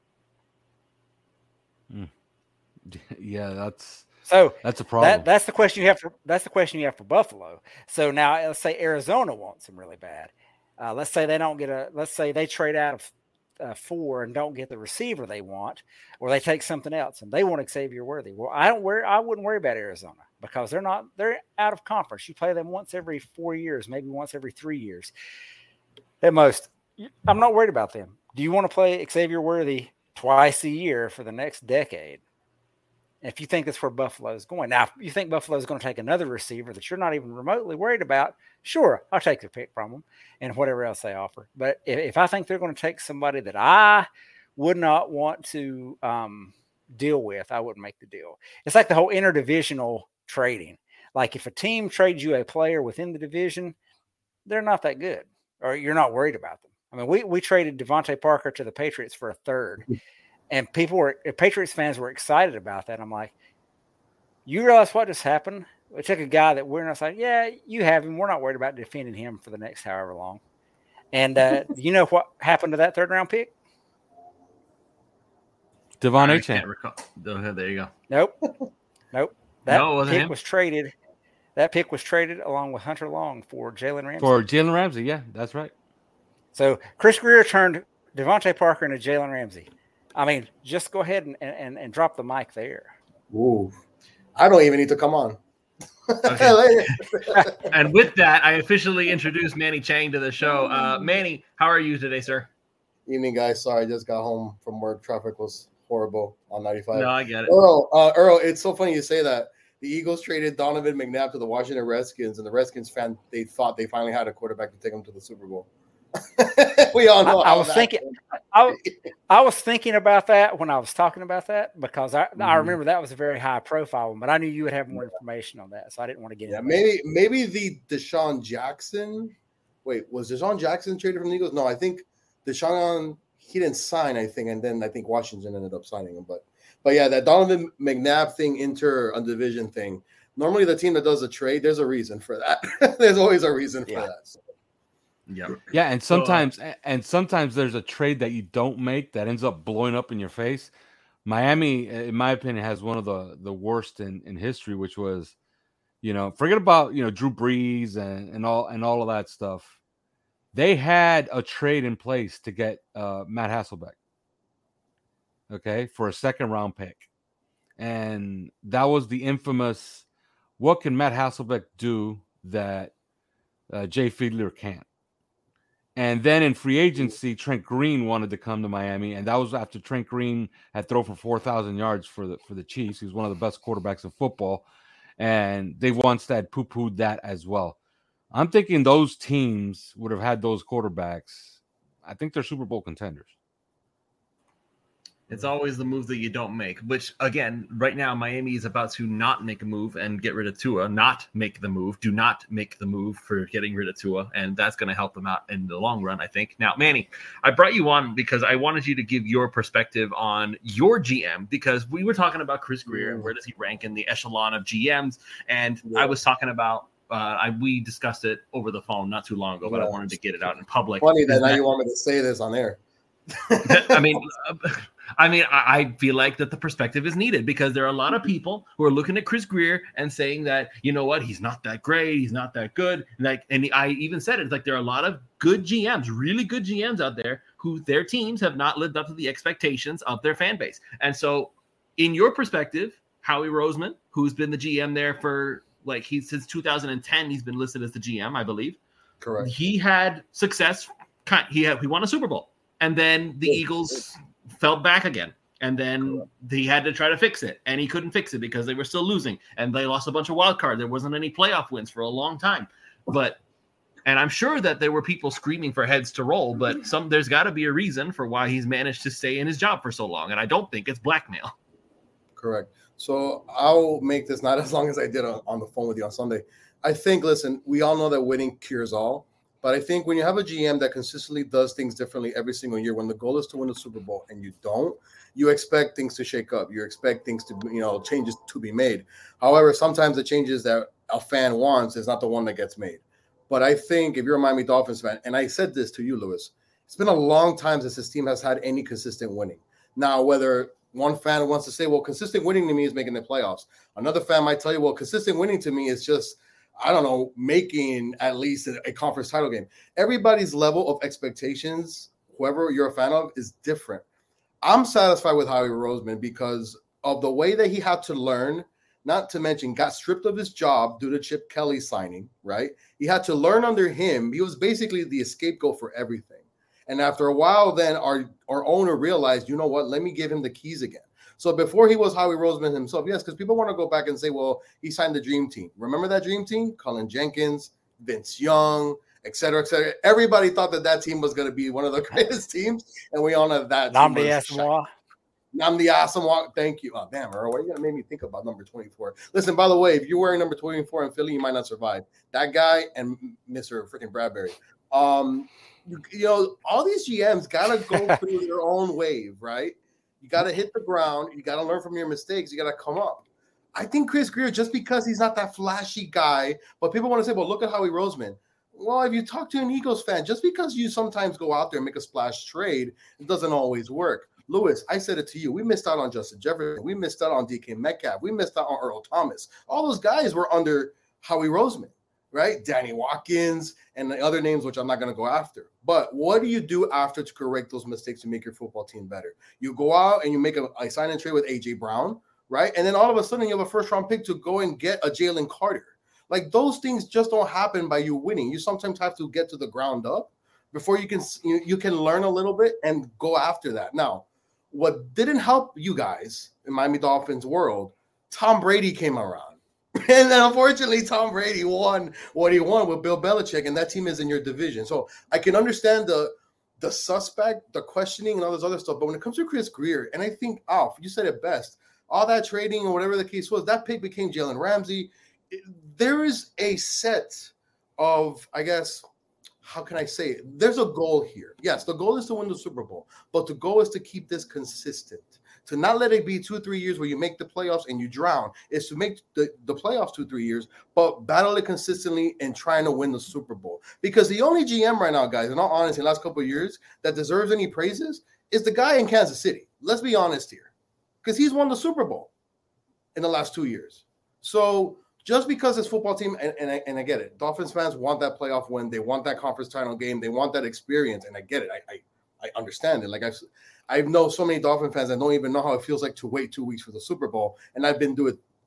Yeah, that's a problem. That's the question you have for Buffalo. So now let's say Arizona wants him really bad. Let's say they trade out of 4 and don't get the receiver they want, or they take something else and they want Xavier Worthy. Well, I wouldn't worry about Arizona, because they're out of conference. You play them once every 4 years, maybe once every 3 years at most. I'm not worried about them. Do you want to play Xavier Worthy twice a year for the next decade. And if you think that's where Buffalo is going, now, if you think Buffalo is going to take another receiver that you're not even remotely worried about, sure, I'll take the pick from them and whatever else they offer. But if I think they're going to take somebody that I would not want to deal with, I wouldn't make the deal. It's like the whole interdivisional trading. Like if a team trades you a player within the division, they're not that good, or you're not worried about them. I mean, we traded Devontae Parker to the Patriots for a third. And Patriots fans were excited about that. I'm like, you realize what just happened? We took a guy that we're not saying, yeah, you have him. We're not worried about defending him for the next however long. And you know what happened to that third round pick? Devon I A. can't recall. There you go. Nope. That pick was traded. That pick was traded along with Hunter Long for Jalen Ramsey. Yeah, that's right. So Chris Grier turned Devontae Parker into Jalen Ramsey. I mean, just go ahead and drop the mic there. Ooh, I don't even need to come on. Okay. And with that, I officially introduced Manny Chang to the show. Manny, how are you today, sir? Evening, guys. Sorry, I just got home from work. Traffic was horrible on 95. No, I get it. Earl, it's so funny you say that. The Eagles traded Donovan McNabb to the Washington Redskins, and the Redskins they thought they finally had a quarterback to take them to the Super Bowl. We all know. I was thinking about that when I was talking about that, because I remember that was a very high profile one, but I knew you would have more information on that, so I didn't want to get into that. Maybe the Deshaun Jackson. Wait, was Deshaun Jackson traded from the Eagles? No, I think Deshaun, he didn't sign, I think, and then I think Washington ended up signing him. But yeah, that Donovan McNabb thing, inter-division thing. Normally, the team that does a trade, there's a reason for that. There's always a reason for that. So. Yeah, and sometimes there's a trade that you don't make that ends up blowing up in your face. Miami, in my opinion, has one of the worst in history, which was, forget about Drew Brees and all of that stuff. They had a trade in place to get Matt Hasselbeck, okay, for a second round pick, and that was the infamous, what can Matt Hasselbeck do that Jay Fiedler can't? And then in free agency, Trent Green wanted to come to Miami, and that was after Trent Green had thrown for 4,000 yards for the Chiefs. He was one of the best quarterbacks in football, and they once had poo-pooed that as well. I'm thinking those teams would have had those quarterbacks. I think they're Super Bowl contenders. It's always the move that you don't make, which, again, right now, Miami is about to not make a move and get rid of Tua, not make the move. Do not make the move for getting rid of Tua, and that's going to help them out in the long run, I think. Now, Manny, I brought you on because I wanted you to give your perspective on your GM, because we were talking about Chris Grier and where does he rank in the echelon of GMs, and I was talking about we discussed it over the phone not too long ago, but I wanted to get it out in public. Funny that now you want me to say this on air. I feel like that the perspective is needed, because there are a lot of people who are looking at Chris Grier and saying that, you know what, he's not that great, he's not that good. And I even said it, like, there are a lot of good GMs, really good GMs out there who their teams have not lived up to the expectations of their fan base. And so, in your perspective, Howie Roseman, who's been the GM there for since 2010, he's been listed as the GM, I believe. Correct. He had success. He won a Super Bowl, and then the Eagles fell back again, and then he had to try to fix it, and he couldn't fix it because they were still losing, and they lost a bunch of wild cards. There wasn't any playoff wins for a long time, and I'm sure that there were people screaming for heads to roll, but there's got to be a reason for why he's managed to stay in his job for so long, and I don't think it's blackmail. Correct. So I'll make this not as long as I did on the phone with you on Sunday. I think, listen, we all know that winning cures all. But I think when you have a GM that consistently does things differently every single year, when the goal is to win the Super Bowl and you don't, you expect things to shake up. You expect things to, changes to be made. However, sometimes the changes that a fan wants is not the one that gets made. But I think if you're a Miami Dolphins fan, and I said this to you, Lewis, it's been a long time since this team has had any consistent winning. Now, whether one fan wants to say, well, consistent winning to me is making the playoffs. Another fan might tell you, well, consistent winning to me is just, I don't know, making at least a conference title game. Everybody's level of expectations, whoever you're a fan of, is different. I'm satisfied with Howie Roseman because of the way that he had to learn, not to mention got stripped of his job due to Chip Kelly signing, right? He had to learn under him. He was basically the scapegoat for everything. And after a while, then our owner realized, you know what, let me give him the keys again. So before he was Howie Roseman himself, yes, because people want to go back and say, well, he signed the dream team. Remember that dream team? Cullen Jenkins, Vince Young, et cetera, et cetera. Everybody thought that team was going to be one of the greatest teams, and we all know that. Nnamdi Asomugha. Nnamdi Asomugha, thank you. Oh, damn, Earl, why are you going to make me think about number 24? Listen, by the way, if you're wearing number 24 in Philly, you might not survive. That guy and Mr. freaking Bradbury. You know, all these GMs got to go through their own wave, right? You got to hit the ground. You got to learn from your mistakes. You got to come up. I think Chris Grier, just because he's not that flashy guy, but people want to say, well, look at Howie Roseman. Well, if you talk to an Eagles fan, just because you sometimes go out there and make a splash trade, it doesn't always work. Lewis, I said it to you. We missed out on Justin Jefferson. We missed out on DK Metcalf. We missed out on Earl Thomas. All those guys were under Howie Roseman, right? Danny Watkins and the other names, which I'm not going to go after. But what do you do after to correct those mistakes to make your football team better? You go out and you make a sign and trade with A.J. Brown, right? And then all of a sudden you have a first-round pick to go and get a Jalen Carter. Like, those things just don't happen by you winning. You sometimes have to get to the ground up before you can learn a little bit and go after that. Now, what didn't help you guys in Miami Dolphins world, Tom Brady came around. And then unfortunately, Tom Brady won what he won with Bill Belichick, and that team is in your division. So I can understand the suspect, the questioning, and all this other stuff. But when it comes to Chris Grier, and I think, Alf, you said it best, all that trading or whatever the case was, that pick became Jalen Ramsey. There is a set of, I guess, how can I say it? There's a goal here. Yes, the goal is to win the Super Bowl, but the goal is to keep this consistent, to not let it be 2-3 years where you make the playoffs and you drown. It's to make the playoffs 2-3 years, but battle it consistently and trying to win the Super Bowl. Because the only GM right now, guys, in all honesty, in the last couple of years that deserves any praises is the guy in Kansas City. Let's be honest here, because he's won the Super Bowl in the last 2 years. So just because this football team, and I get it, Dolphins fans want that playoff win. They want that conference title game. They want that experience, and I get it. I understand it. Like, I know so many Dolphin fans that don't even know how it feels like to wait 2 weeks for the Super Bowl, and I've been through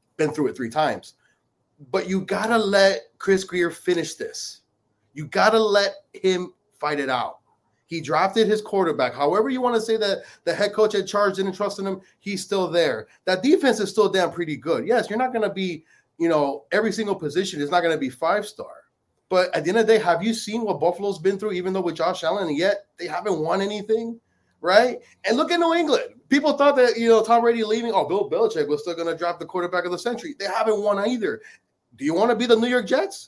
it 3 times. But you got to let Chris Grier finish this. You got to let him fight it out. He drafted his quarterback. However you want to say that the head coach had charged didn't trust in him, he's still there. That defense is still damn pretty good. Yes, you're not going to be, every single position is not going to be 5-star. But at the end of the day, have you seen what Buffalo's been through, even though with Josh Allen, and yet they haven't won anything, right? And look at New England. People thought that, Tom Brady leaving, Bill Belichick was still going to draft the quarterback of the century. They haven't won either. Do you want to be the New York Jets?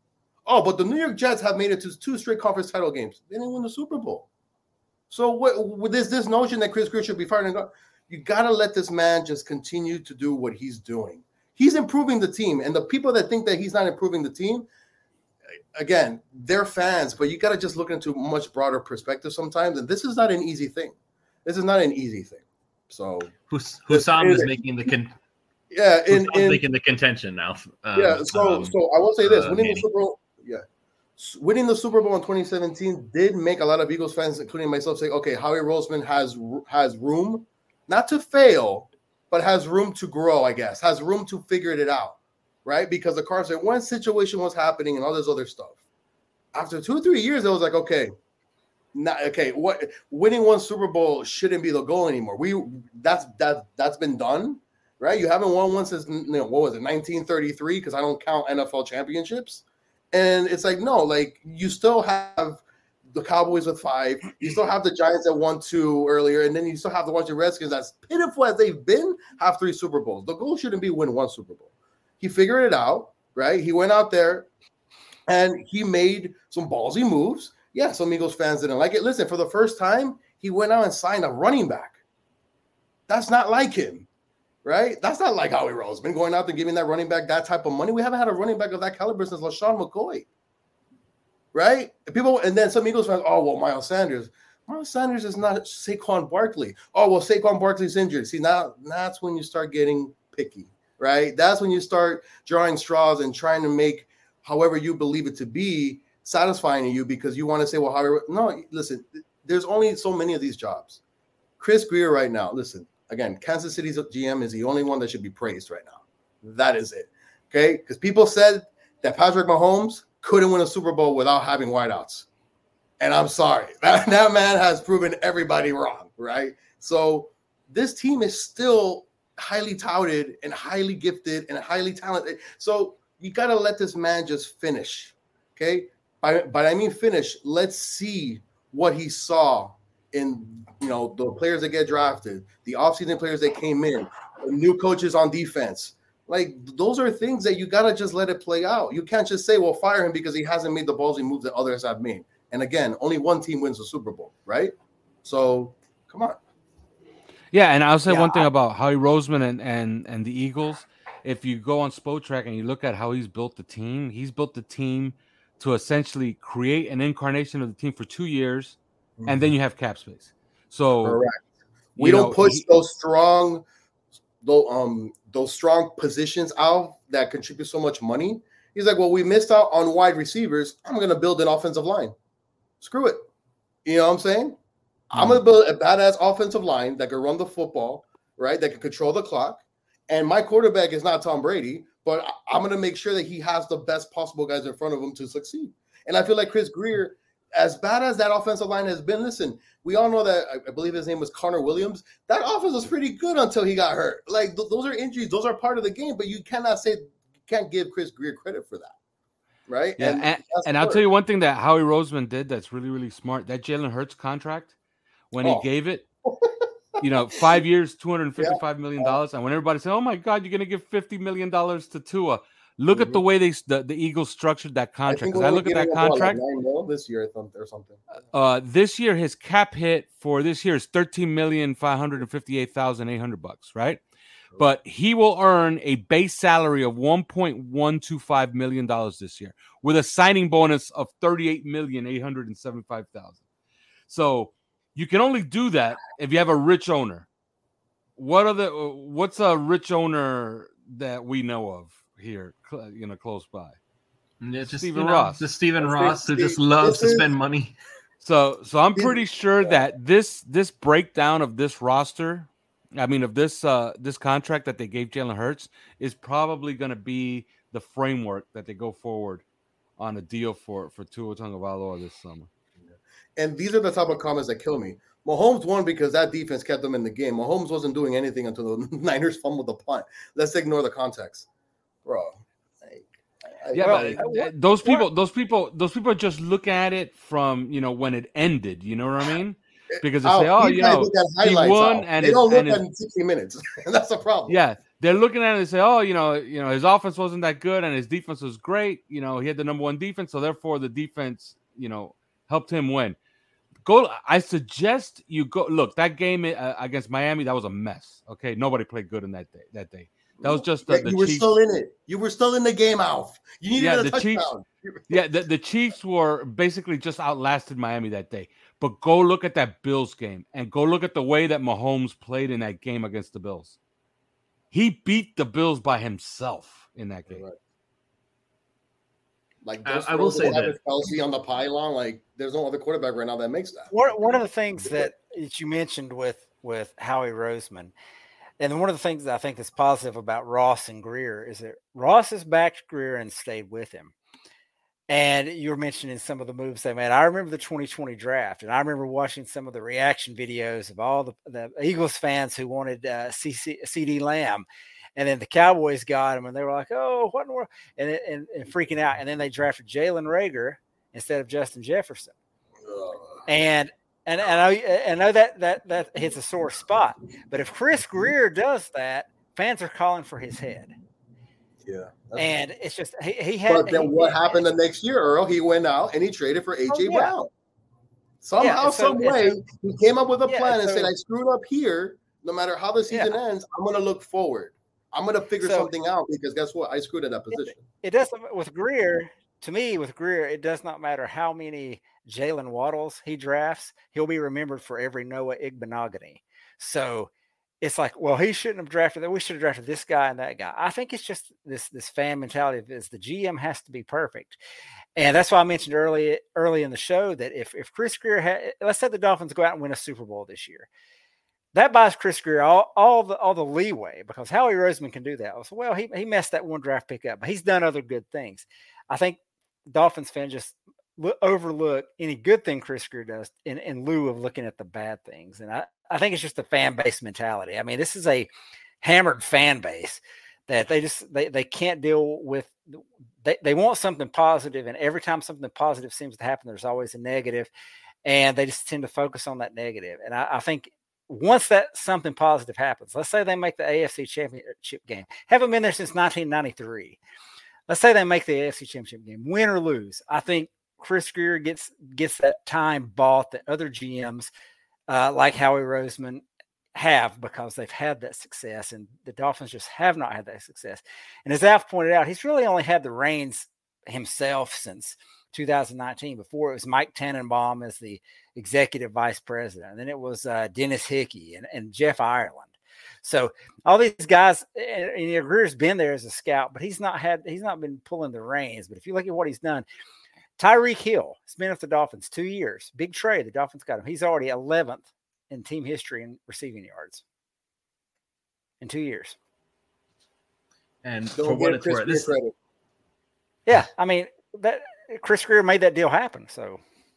Oh, but the New York Jets have made it to 2 straight conference title games. They didn't win the Super Bowl. So with this notion that Chris Grier should be fired, you got to let this man just continue to do what he's doing. He's improving the team. And the people that think that he's not improving the team, again, they're fans, but you got to just look into a much broader perspective sometimes. And this is not an easy thing. So Hussam is making the making the contention now. So I will say this: winning the Super Bowl in 2017 did make a lot of Eagles fans, including myself, say, "Okay, Howie Roseman has room, not to fail, but has room to grow. I guess has room to figure it out." Right? Because the Cards said one situation was happening and all this other stuff. After 2-3 years, it was like, winning one Super Bowl shouldn't be the goal anymore. That's been done, right? You haven't won one since 1933, because I don't count NFL championships. And it's like, no, like, you still have the Cowboys with 5, you still have the Giants that won 2 earlier, and then you still have the Washington Redskins, as pitiful as they've been, have 3 Super Bowls. The goal shouldn't be win 1 Super Bowl. He figured it out, right? He went out there and he made some ballsy moves. Yeah, some Eagles fans didn't like it. Listen, for the first time, he went out and signed a running back. That's not like him, right? That's not like Howie Roseman going out there giving that running back that type of money. We haven't had a running back of that caliber since LaShawn McCoy, right? And then some Eagles fans, Miles Sanders. Miles Sanders is not Saquon Barkley. Saquon Barkley's injured. See, now that's when you start getting picky. Right? That's when you start drawing straws and trying to make however you believe it to be satisfying to you, because you want to say, no, listen, there's only so many of these jobs. Chris Grier right now, listen, again, Kansas City's GM is the only one that should be praised right now. That is it. Okay? Because people said that Patrick Mahomes couldn't win a Super Bowl without having wideouts. And I'm sorry, that man has proven everybody wrong, right? So this team is still highly touted and highly gifted and highly talented. So you got to let this man just finish, okay? But I mean finish. Let's see what he saw in, the players that get drafted, the offseason players that came in, the new coaches on defense. Like, those are things that you got to just let it play out. You can't just say, well, fire him because he hasn't made the ballsy moves that others have made. And again, only one team wins the Super Bowl, right? So, come on. Yeah, and I'll say one thing about Howie Roseman and the Eagles. If you go on Spotrac and you look at how he's built the team to essentially create an incarnation of the team for 2 years, and then you have cap space. So correct. We don't push those strong positions out that contribute so much money. He's like, well, we missed out on wide receivers. I'm going to build an offensive line. Screw it. You know what I'm saying? I'm going to build a badass offensive line that can run the football, right? That can control the clock. And my quarterback is not Tom Brady, but I'm going to make sure that he has the best possible guys in front of him to succeed. And I feel like Chris Grier, as bad as that offensive line has been, listen, we all know that, I believe his name was Connor Williams. That offense was pretty good until he got hurt. Like, those are injuries. Those are part of the game, but you can't give Chris Grier credit for that. Right? Yeah, and I'll tell you one thing that Howie Roseman did that's really, really smart. That Jalen Hurts contract, when he gave it, 5 years, $255 million. And when everybody said, oh, my God, you're going to give $50 million to Tua. Look at the way the Eagles structured that contract. Because I look at that contract. Like $9 million this year or something. This year, his cap hit for this year is $13,558,800, right? But he will earn a base salary of $1.125 million this year with a signing bonus of $38,875,000. So you can only do that if you have a rich owner. What's a rich owner that we know of here, close by? Yeah, just Stephen Ross. The Stephen Ross who just loves to spend money. So I'm pretty sure that this breakdown of this roster, of this contract that they gave Jalen Hurts, is probably going to be the framework that they go forward on a deal for Tua Tagovailoa this summer. And these are the type of comments that kill me. Mahomes won because that defense kept them in the game. Mahomes wasn't doing anything until the Niners fumbled the punt. Let's ignore the context, bro. Those people just look at it from when it ended. You know what I mean? Because they say, he won, and they don't look at it in 60 minutes. That's the problem. Yeah, they're looking at it and say, his offense wasn't that good, and his defense was great. He had the number one defense, so therefore the defense, helped him win. I suggest you go look that game against Miami. That was a mess. Okay, nobody played good in that day. That was just the you were Chiefs. Still in it. You were still in the game, Alf. You needed a touchdown. The Chiefs were basically just outlasted Miami that day. But go look at that Bills game and go look at the way that Mahomes played in that game against the Bills. He beat the Bills by himself in that game. Right. Like I will say that Kelsey on the pylon, like there's no other quarterback right now that makes that. One of the things that you mentioned with Howie Roseman, and one of the things that I think is positive about Ross and Grier is that Ross has backed Grier and stayed with him. And you were mentioning some of the moves they made. I remember the 2020 draft, and I remember watching some of the reaction videos of all the Eagles fans who wanted CeeDee Lamb. And then the Cowboys got him, and they were like, "Oh, what in the world?" And freaking out. And then they drafted Jalen Reagor instead of Justin Jefferson. And I know that hits a sore spot. But if Chris Grier does that, fans are calling for his head. Yeah. And it's just he had. But then what happened the next year, Earl? He went out and he traded for AJ Brown. Somehow, some way, he came up with a plan and said, "I screwed up here. No matter how the season ends, I'm going to look forward. I'm going to figure something out because guess what? I screwed in that position." It doesn't with Grier. To me, with Grier, it does not matter how many Jalen Waddles he drafts. He'll be remembered for every Noah Igbenogany. So it's like, well, he shouldn't have drafted that. We should have drafted this guy and that guy. I think it's just this fan mentality of the GM has to be perfect. And that's why I mentioned early in the show that if Chris Grier let's say the Dolphins go out and win a Super Bowl this year, that buys Chris Grier all the leeway because Howie Roseman can do that. So, well, he messed that one draft pick up, but he's done other good things. I think Dolphins fans just overlook any good thing Chris Grier does in lieu of looking at the bad things. And I think it's just the fan base mentality. I mean, this is a hammered fan base that they can't deal with. They want something positive, and every time something positive seems to happen, there's always a negative, and they just tend to focus on that negative. And I think once that something positive happens, let's say they make the AFC Championship game, haven't been there since 1993. Let's say they make the AFC Championship game, win or lose. I think Chris Grier gets that time bought that other GMs like Howie Roseman have, because they've had that success, and the Dolphins just have not had that success. And as Alf pointed out, he's really only had the reins himself since 2019. Before, it was Mike Tannenbaum as the executive vice president, and then it was Dennis Hickey and Jeff Ireland. So all these guys, and Grier's been there as a scout, but he's not been pulling the reins. But if you look at what he's done, Tyreek Hill has been with the Dolphins 2 years. Big trade. The Dolphins got him. He's already 11th in team history in receiving yards in 2 years. And for what it's worth, yeah, I mean, that Chris Grier made that deal happen. So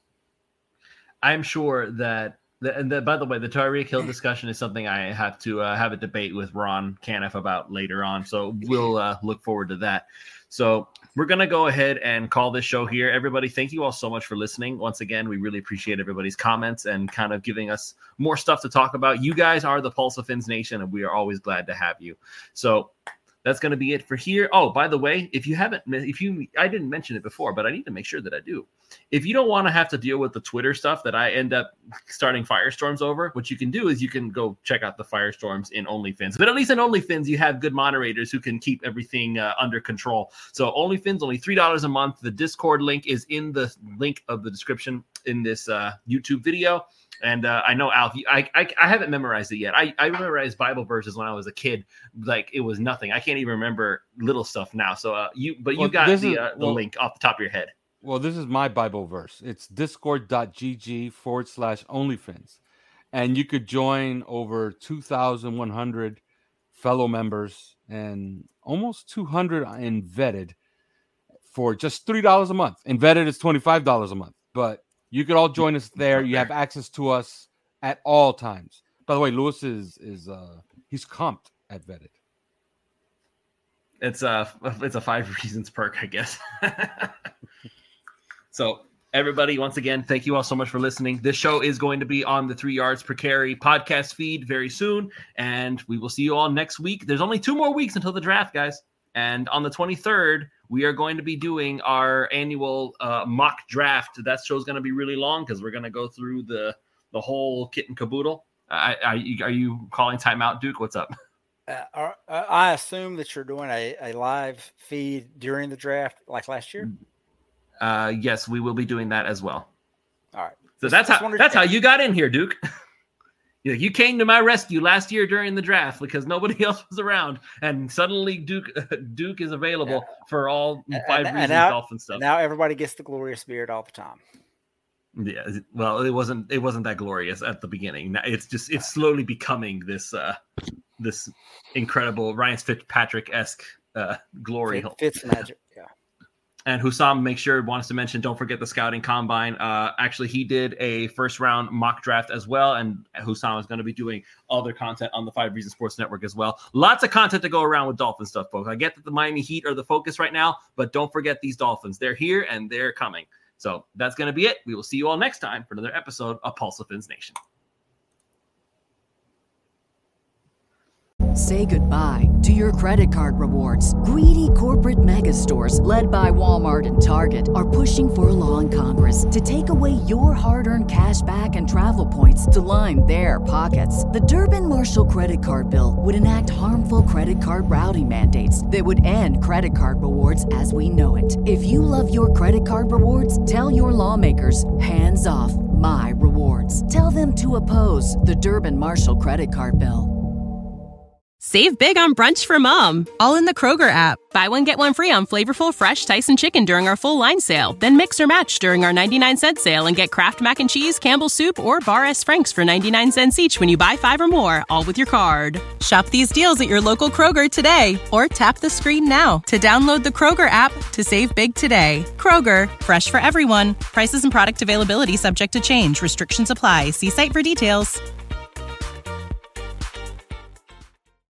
I'm sure that. And by the way, the Tyreek Hill discussion is something I have to have a debate with Ron Caniff about later on. So we'll look forward to that. So we're going to go ahead and call this show here. Everybody, thank you all so much for listening. Once again, we really appreciate everybody's comments and kind of giving us more stuff to talk about. You guys are the Pulse of Fins Nation, and we are always glad to have you. So that's going to be it for here. Oh, by the way, I didn't mention it before, but I need to make sure that I do. If you don't want to have to deal with the Twitter stuff that I end up starting firestorms over, what you can do is you can go check out the firestorms in OnlyFins. But at least in OnlyFins, you have good moderators who can keep everything under control. So OnlyFins, only $3 a month. The Discord link is in the link of the description in this YouTube video. And I know, Alf, I haven't memorized it yet. I memorized Bible verses when I was a kid. Like, it was nothing. I can't even remember little stuff now. So you got the link off the top of your head. Well, this is my Bible verse. It's discord.gg/OnlyFins. And you could join over 2,100 fellow members and almost 200 in vetted for just $3 a month. In vetted, it's $25 a month. But you could all join us there. You have access to us at all times. By the way, Lewis is he's comped at vetted. It's a 5 reasons perk, I guess. So everybody, once again, thank you all so much for listening. This show is going to be on the 3 Yards Per Carry podcast feed very soon, and we will see you all next week. There's only 2 more weeks until the draft, guys. And on the 23rd, we are going to be doing our annual mock draft. That show's going to be really long because we're going to go through the whole kit and caboodle. Are you calling timeout, Duke? What's up? I assume that you're doing a live feed during the draft like last year? Yes, we will be doing that as well. All right. So that's how you got in here, Duke. You came to my rescue last year during the draft because nobody else was around, and suddenly Duke is available for all 5 reasons Dolphin stuff. Now everybody gets the glorious beard all the time. Yeah, well, it wasn't that glorious at the beginning. It's slowly becoming this incredible Ryan Fitzpatrick-esque glory. Fitzmagic, yeah. And Hussam, wants to mention, don't forget the scouting combine. Actually, he did a first-round mock draft as well, and Hussam is going to be doing other content on the 5 Reasons Sports Network as well. Lots of content to go around with Dolphin stuff, folks. I get that the Miami Heat are the focus right now, but don't forget these Dolphins. They're here, and they're coming. So that's going to be it. We will see you all next time for another episode of Pulse of Fins Nation. Say goodbye to your credit card rewards. Greedy corporate mega stores, led by Walmart and Target, are pushing for a law in Congress to take away your hard-earned cash back and travel points to line their pockets. The Durbin-Marshall credit card bill would enact harmful credit card routing mandates that would end credit card rewards as we know it. If you love your credit card rewards, tell your lawmakers, hands off my rewards. Tell them to oppose the Durbin-Marshall credit card bill. Save big on brunch for mom, all in the Kroger app. Buy one, get one free on flavorful, fresh Tyson chicken during our full line sale. Then mix or match during our 99-cent sale and get Kraft Mac and Cheese, Campbell's Soup, or Bar S. Frank's for 99 cents each when you buy 5 or more, all with your card. Shop these deals at your local Kroger today, or tap the screen now to download the Kroger app to save big today. Kroger, fresh for everyone. Prices and product availability subject to change. Restrictions apply. See site for details.